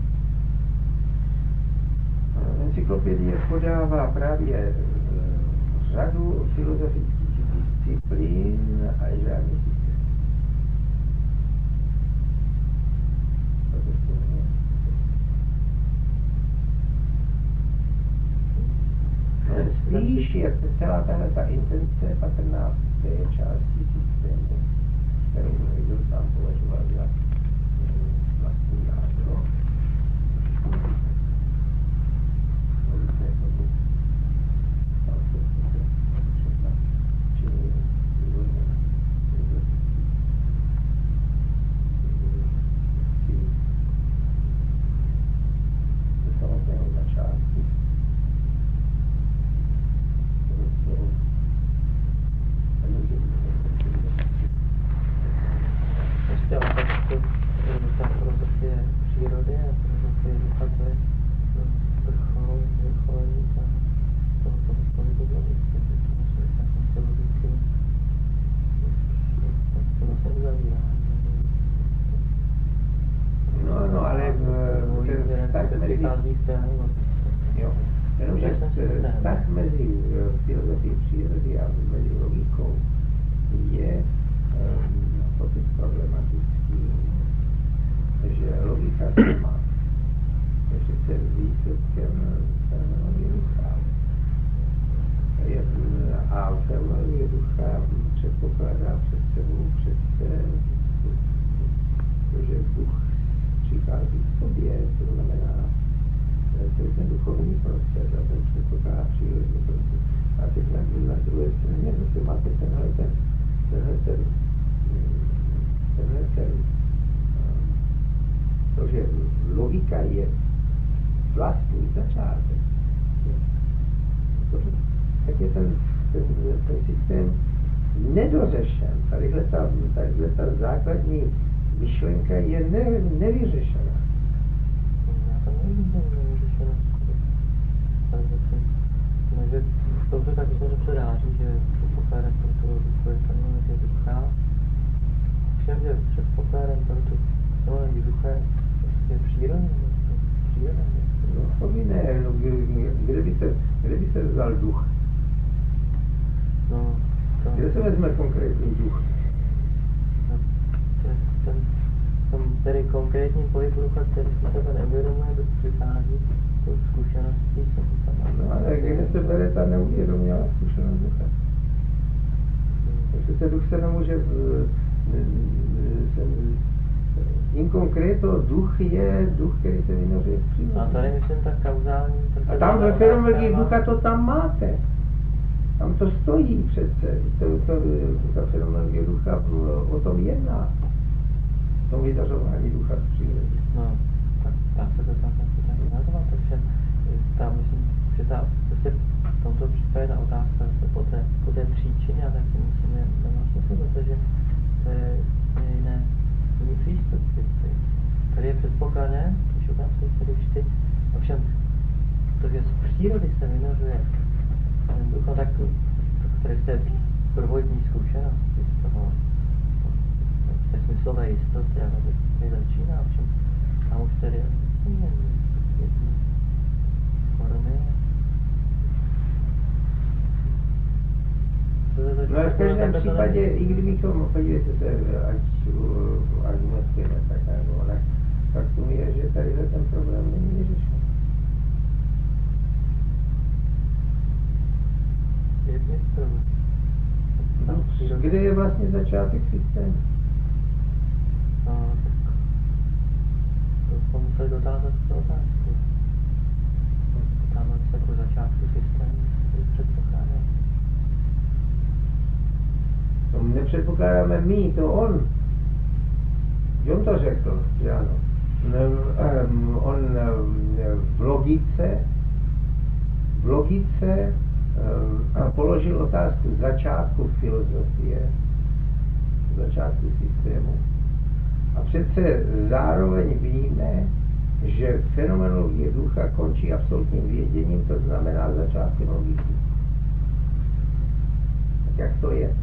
Encyklopedie podává právě řadu filozofických disciplín a žádný systém. Spíš je celá tahle ta intence patrná v té části systému, kterou někdo sám považoval za vlastní jádro. Vztah mezi filozofií přírody a mezi logikou je um, pokus problematický, že logika sama je přece výsledkem fenomenologie ducha. A fenomenologie ducha předpokládá před sebou přece to, že duch přichází k sobě, to znamená, to je ten duchovní proces a ten předpokládá přírodní proces. A teď na, na druhé straně zase máte tenhle ten, tenhle ten, tenhle ten, to, že logika je vlastní začátek. Tak je ten, ten, ten systém nedořešen. Tadyhle ta, tadyhle ta základní myšlenka je ne, nevyřešená. Takže to by tak myslím, že se dá říct, že předpokladem pro tu logiku je fenomenologie ducha. Všem, že předpokladem pro tu fenomenologii ducha je přírodní, příroda. No to by ne, no, kde, by se, kde by se vzal duch? No, to... Kde se vezme konkrétní duch? No, ten, ten, tom tedy konkrétním pohybu ducha, který si sebe neuvědomuje, to přichází do zkušeností, co se tam má. No ale kde se bere ta neuvědomělá zkušenost ducha? Takže ten duch se nemůže... In concreto duch je duch, který se vynoří v přírodě. A tady myslím ta kauzální... A tam ve fenomenologii ducha to tam máte. Tam to stojí přece. To, to, ta fenomenologie ducha o tom jedná. O tom vydařování ducha v přírodě. No, tak dá se to tam taky tak nazvat, takže tam myslím, že ta, prostě v tomto případě ta otázka po té, po té příčině, a tak si myslím, že nemá smysl, protože to je jiné, jiný přístup. Tady je předpokladem, když ukázky tady vždy, ovšem to, že z přírody se vynořuje No tak tady z té prvodní zkušenosti, z toho, z té smyslové jistoty, ale tady začíná, v čem tam už tady je jedny formy. No a v každém případě, i kdybychom, podívejte se, ať argumentujeme tak nebo ne, faktum je, že tady ten problém není vyřešen. Jedný problém. No, kde je vlastně začátek systému? No, tak to jsme museli dotázat tu otázku. Tam se jako začátku systému předpokládá. To nepředpokládáme my, to on. On to řekl, že ano. On v logice, v logice položil otázku začátku filozofie, začátku systému. A přece zároveň víme, že fenomenologie ducha končí absolutním věděním, to znamená začátkem logiky. Tak jak to je?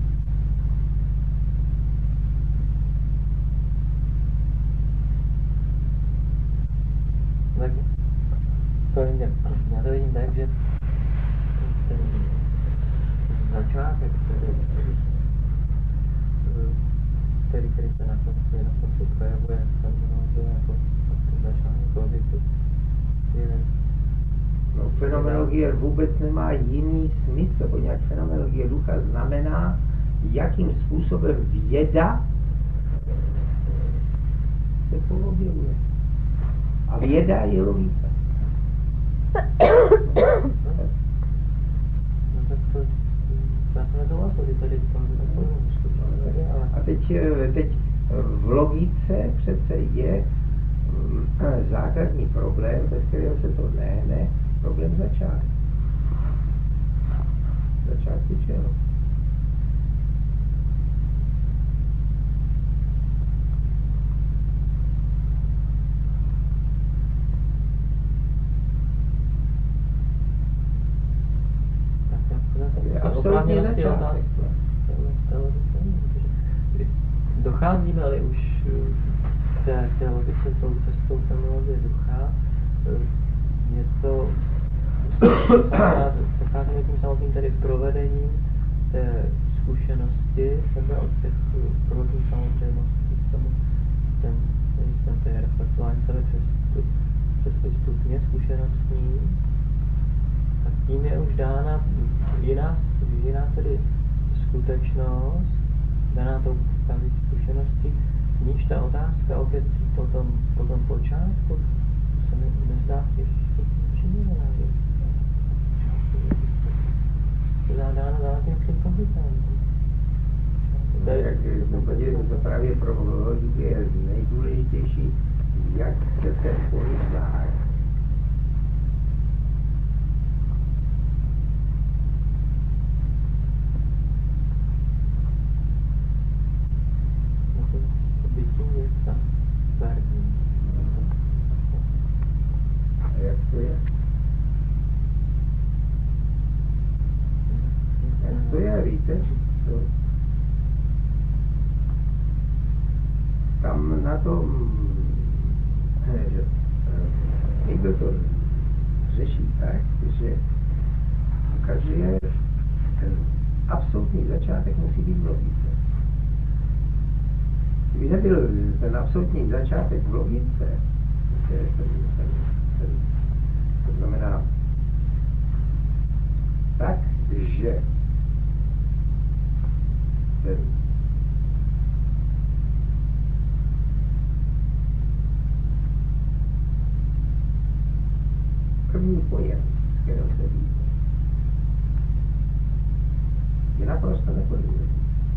Tak to je, já to vidím tak, že ten začátek, který, který, který se na konci, na konci projevuje, ten jako ten začátek objektu, je no, fenomenologie vůbec nemá jiný smysl, poněvadž fenomenologie ducha znamená, jakým způsobem věda se poobjevuje. A věda je logika. No tak to, já to nedouhlasil, že tady v tom ale... A teď, teď v logice přece je základní problém, bez kterého se to nehne, problém začátku. Začátku čeho? Je absolutně začátek. Docházíme-li už k té, té logice tou cestou fenomenologie ducha, je to docházíme tím samotným tedy provedením té zkušenosti sebe od těch prvotních samozřejmostí k tomu, ten, ten, ten reflektování sebe přes, tu, přes ty stupně zkušenostní. A tím je už dána jiná, jiná tedy skutečnost, daná tou fází zkušenosti, z níž ta otázka opět po tom, po tom počátku se mi nezdá ještě přiměřená, že se dá dána záležitým komplikantem. Jak to právě pro logii je nejdůležitější, jak se ten pohyb dá. A jak to je? Jak to je, víte? To... Tam na tom, že někdo to řeší tak, že ukazuje, ten absolutní začátek musí být v logice. Kdyby nebyl ten absolutní začátek v logice, ten, ten, ten, to znamená tak, že ten první pojem, z kterého se ví, je naprosto nepodivný.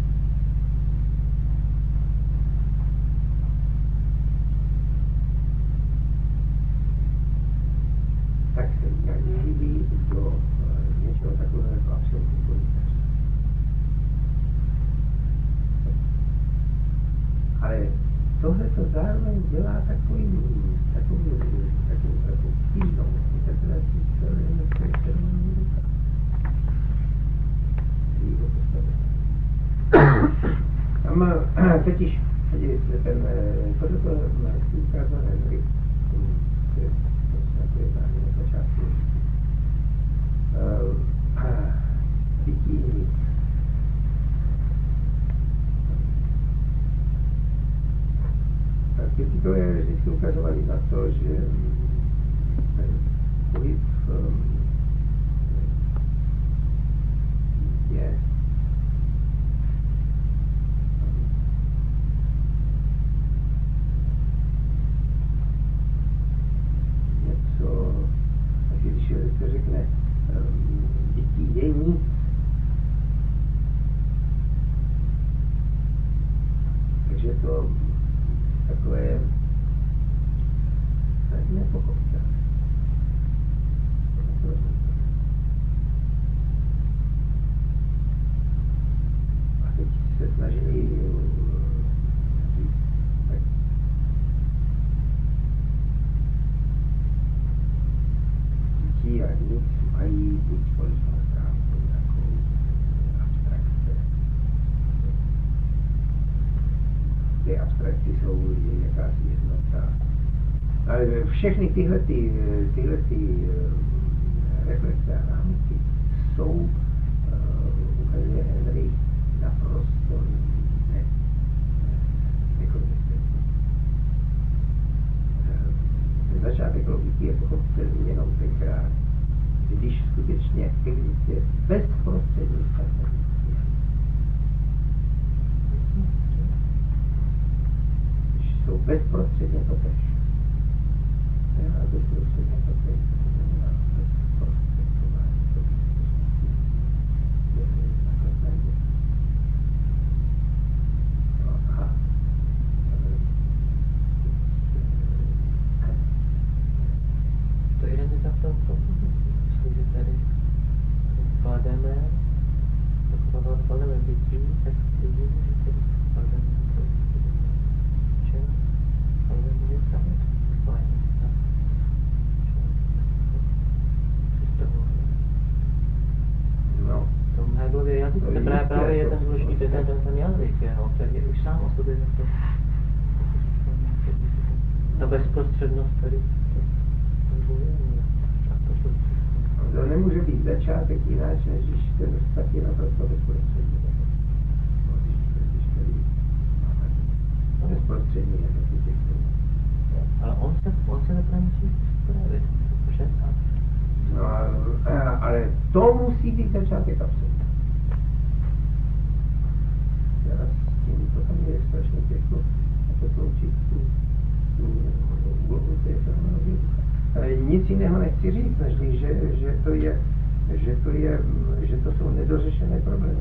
Tak se nějak chybí do něčeho takového jako absolutní politař. Ale tohle to zároveň dělá takovým, takovou, takovou, takovou kýžnou interpretací celé fenomenologie ducha. totiž, ten, to do toho chci ukázat Henry, to je snad jednání na začátku. Vidí kritikové vždycky ukazovali na to, že ten pohyb je něco, když se řekne vytížení, takže to takové nepochopitelné. A teď se snažili říct, tak děti a nic mají buď společnou stránku, nějakou abstrakce. Ty abstrakty jsou jakási jednota. Ale všechny tyhle, ty, tyhle ty reflexe a námitky jsou uh, ukazuje Henry naprosto ne, nekonzistentní. Ten začátek logiky je pochopitelný jenom tenkrát, když skutečně existuje bezprostřední vztah. Jsou bezprostředně totéž. A bezprostředně totéž to znamená bezprostředkování. Je nakonec nejde. No a to je identita v tom, že tady klademe, klademe bytí, tak vidíme, že tady klademe čem, klademe věcami, fajn, tak, představujeme. no. V tom Hegelově jazyku, to právě, právě je ten důležitý, ten, ten, ten jazyk, jeho, který je už sám o sobě za to. Ta bezprostřednost tady, To nemůže být začátek jináč, než když ten vztah je naprosto bezprostřední. Když tady máme bezprostřední jednotu těchto. Ale on se, on se nepraníčí zpravit, protože No, a, ale to musí být začátek absolutně. Teraz s tím to tam je strašně těžko a to sloučit tu, tu úlohu té fenomenologie. Ale nic jiného nechci říct, než že, že, to je, že, to je, že to jsou nedořešené problémy.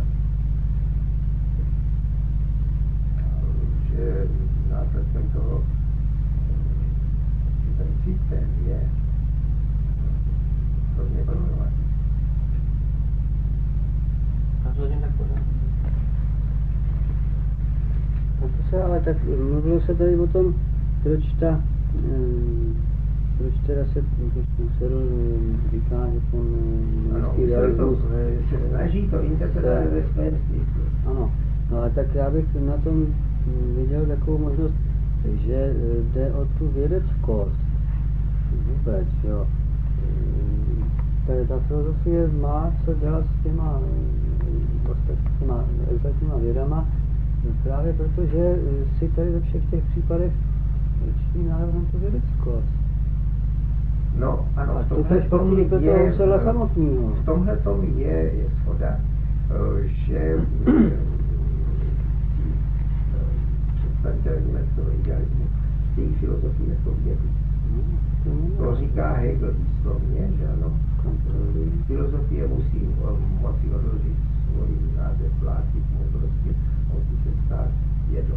Že následkem toho, že ten systém je hodně problematický. a to hodně tak pořád. A to se ale tak mluvilo se tady o tom, proč ta proč teda se Husserl říká, že ten německý realismus se snaží to interpretovat ve svém smyslu. Ano, no ale tak já bych na tom viděl takovou možnost, že jde o tu vědeckost vůbec, jo. Ta filozofie má co dělat s těma ostatníma exaktníma vědama, právě protože si tady ve všech těch případech čtí národ na tu vědeckost. No, ano, a v to tomhle tež tom platí pro toho je, Husserla samotného. v tomhle tom je, je shoda, že představitelé německého idealismu chtějí filozofii jako vědu. To říká Hegel výslovně, že ano, filozofie musí moci odložit svůj název vládky, prostě musí se stát vědou.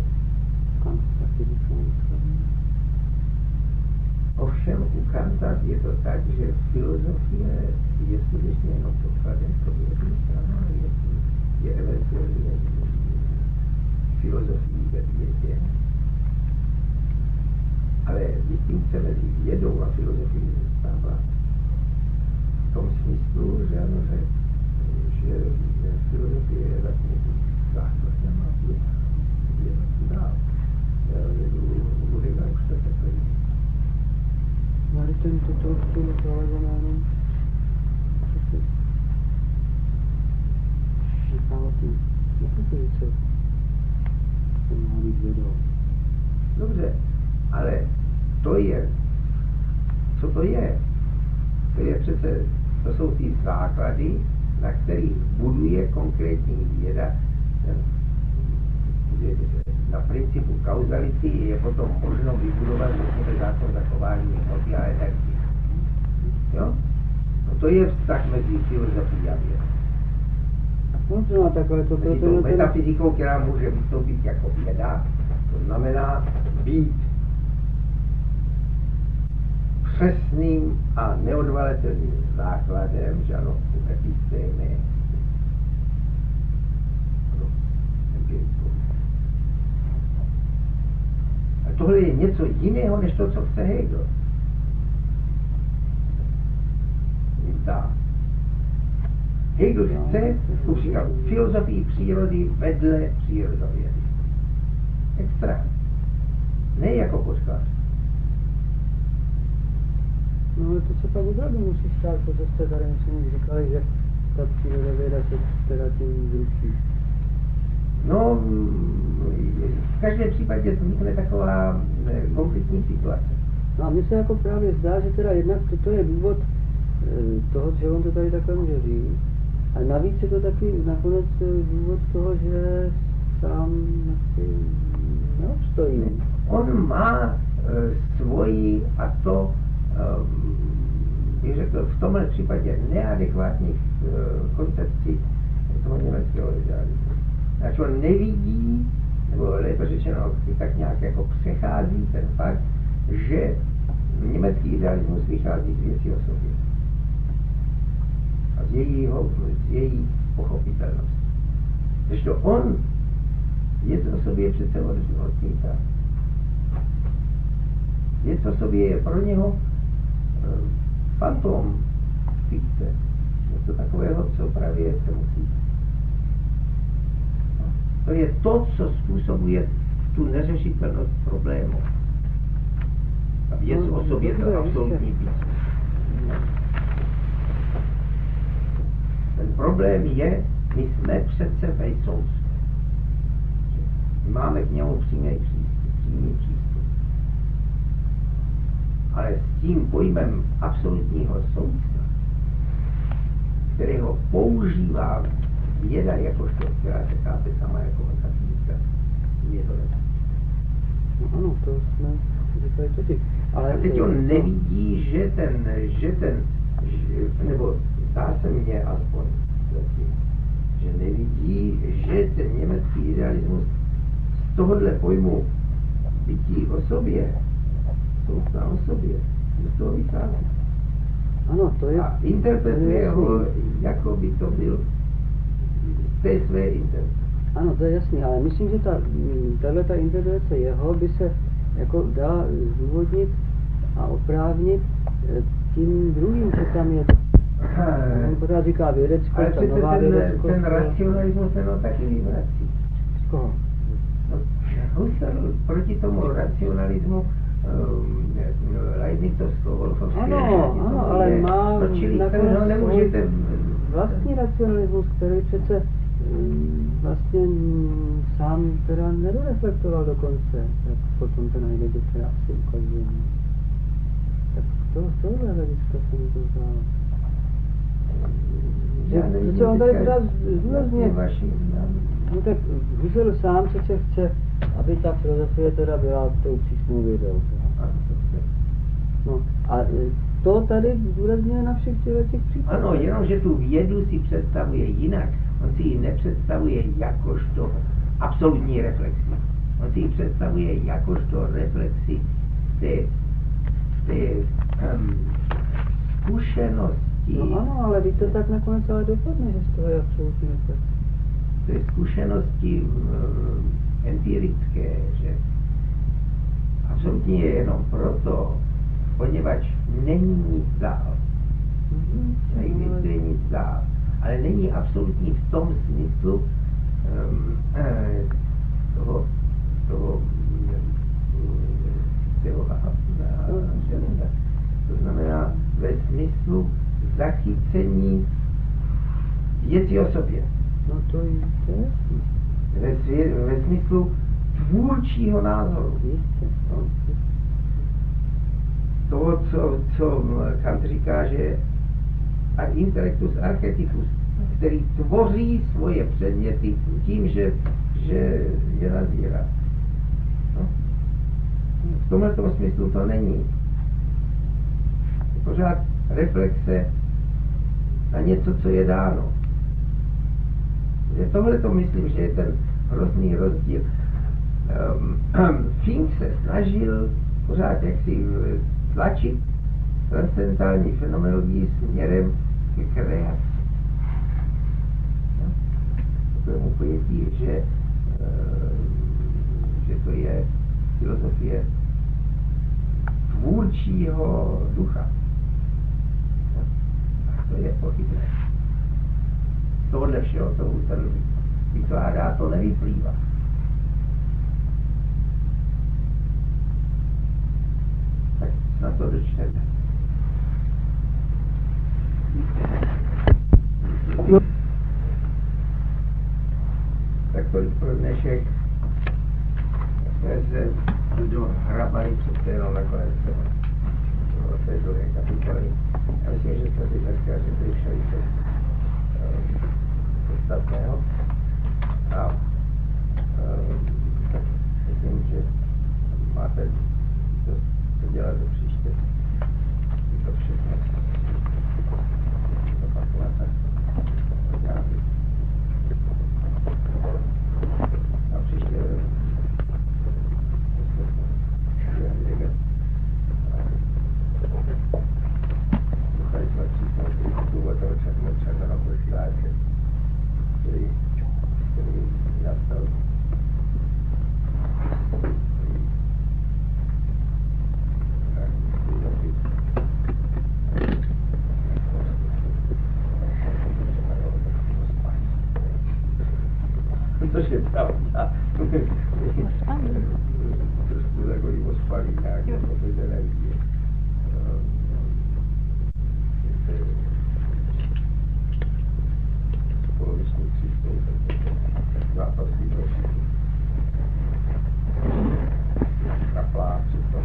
Ovšem u Kanta je to tak, že filozofie je skutečně jenom podkladem pro vědu, je, je eventuálně filozofií ve vědě. Ale distinkce mezi vědou a filozofií zůstává v tom smyslu, že, ano, že, že filozofie je vlastně základem a věda tím prolegoménem přece nechávat tím nepůsobit, co se má být vědou. Dobře, ale to je, co to je? To je přece, to jsou ty základy, na kterých buduje konkrétní věda. Na principu kauzality je potom možno vybudovat řekněme zákon zachování hmoty a energie. Jo? No to je vztah mezi filozofií a vědou. No, takhle to, to, Mezi to, tou to, to, metafyzikou, která může vystoupit jako věda, to znamená být přesným a neodvalitelným základem, že ano, episteme pro empirickou. A tohle je něco jiného, než to, co chce Hegel. Zdá. Hegel chce, říkal, filozofii přírody vedle přírodovědy. Extra. Ne jako počkář. no ale to se pak opravdu musí stát, protože jste tady musím říkali, že ta přírodověda se teda tím zruší. No, v každém případě vznikne taková konfliktní situace. No a mně se jako právě zdá, že teda jednak to je důvod toho, že on to tady takhle může říct. A navíc je to taky nakonec důvod toho, že sám neobstojí. On má e, svoji, a to, e, bych řekl, v tomhle případě neadekvátních e, koncepcí toho německého idealismu. Znači on nevidí, nebo lépe řečeno, tak nějak jako přechází ten fakt, že německý idealismus vychází z věci o sobě. A z jejího, z její pochopitelnosti. Když to on věc o sobě přece odmítá. Věc o sobě je pro něho e, fantom, fikce. Něco takového, co právě se musí. To je to, co způsobuje tu neřešitelnost problému. A věc no, o sobě to absolutní být. Ten problém je, my jsme přece vejsouc. Máme k němu přímý přístup, přímý přístup. Ale s tím pojmem absolutního soudce, kterého používá věda jakožto, která se chápe sama jako metafyzika, je to lepší. No ano, to jsme říkali taky. Ale a teď on nevidí, že ten, že ten, že, nebo zdá se mně aspoň, že nevidí, že ten německý idealismus z tohohle pojmu bytí o sobě, soudca o sobě, z toho vychází. Ano, to je... A interpretuje ho, jako by to byl z té své interpretace. Ano, to je jasný, ale myslím, že ta, tato interpretace jeho by se jako dala zdůvodnit a oprávnit tím druhým, že tam je... On pořád říká vědecko, ale ta nová ten, vědecko... ten racionalismus se no taky vyvrací. Z koho? No, Husserl proti tomu racionalismu um, Leibnizovskou, Wolfovskou... Ano, ano, ale má no, čili nakonec ho nemůžete... vlastní racionalismus, který přece vlastně sám teda nedoreflektoval dokonce, jak potom to najdete, která asi ukazuje. Tak to, tohle hlediska se mi to zdálo. Že, že on tady teda zdůrazně, no tak Husserl sám přece chce, aby ta filozofie teda byla tou přísnou vědou. No a to tady zdůrazňuje na všech těch případech. Ano, jenomže tu vědu si představuje jinak. On si ji nepředstavuje jakožto absolutní reflexi. On si ji představuje jakožto reflexi té, té um, zkušenosti. No ano, ale víš, to tak nakonec ale dopadne, že z toho je absolutní reflex. Té zkušenosti um, empirické, že absolutně je jenom proto, poněvadž není nic dál. Mm-hmm. Neexistuje nic dál. Ale není absolutní v tom smyslu um, eh, toho, toho, toho, toho to znamená, ve smyslu zachycení věci o sobě. No to je jasný. Ve, svě, ve smyslu tvůrčího názoru. Jistě. No. To, co, co Kant říká, že ad intellectus archetypus, který tvoří svoje předměty tím, že, že je nazírá. No. V tomto smyslu to není. Je pořád reflexe na něco, co je dáno. Tohle to myslím, že je ten hrozný rozdíl. Um, Fink se snažil pořád jaksi tlačit transcendentální fenomenologii směrem ke kreaci. No? Takovému pojetí, že, uh, že to je filozofie tvůrčího ducha. No? A to je pochybné. Z tohohle všeho, co Husserl vykládá, to nevyplývá. Tak na to dočteme. Tak tolik pro dnešek. Jsme se dohrabali přece jenom nakonec do té druhé kapitoly. Já myslím, že jsme si dneska řekli všelice podstatného. A tak myslím, že máte dost co dělat do příště. To všechno zopakovat tak. A příště Duchali jsme přísnou důvod toho černého posíláče, který, který nastal. Což je pravda. Trošku takový ospalý nějaký, protože nevidí. Poloviční křištou, zápasí trošku. Na pláci to.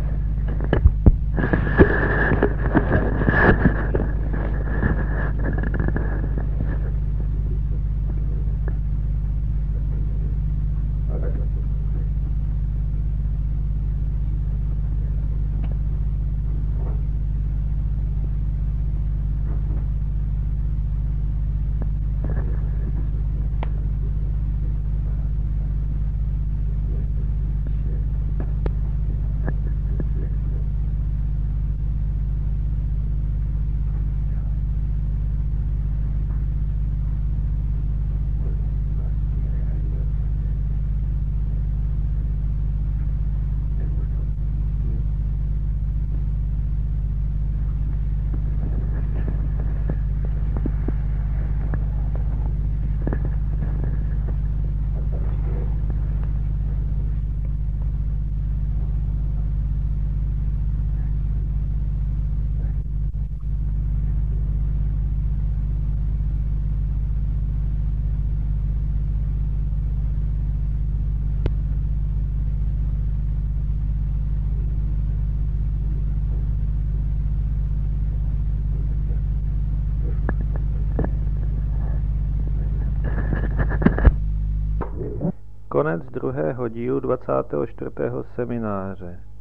Konec druhého dílu dvacátého čtvrtého semináře.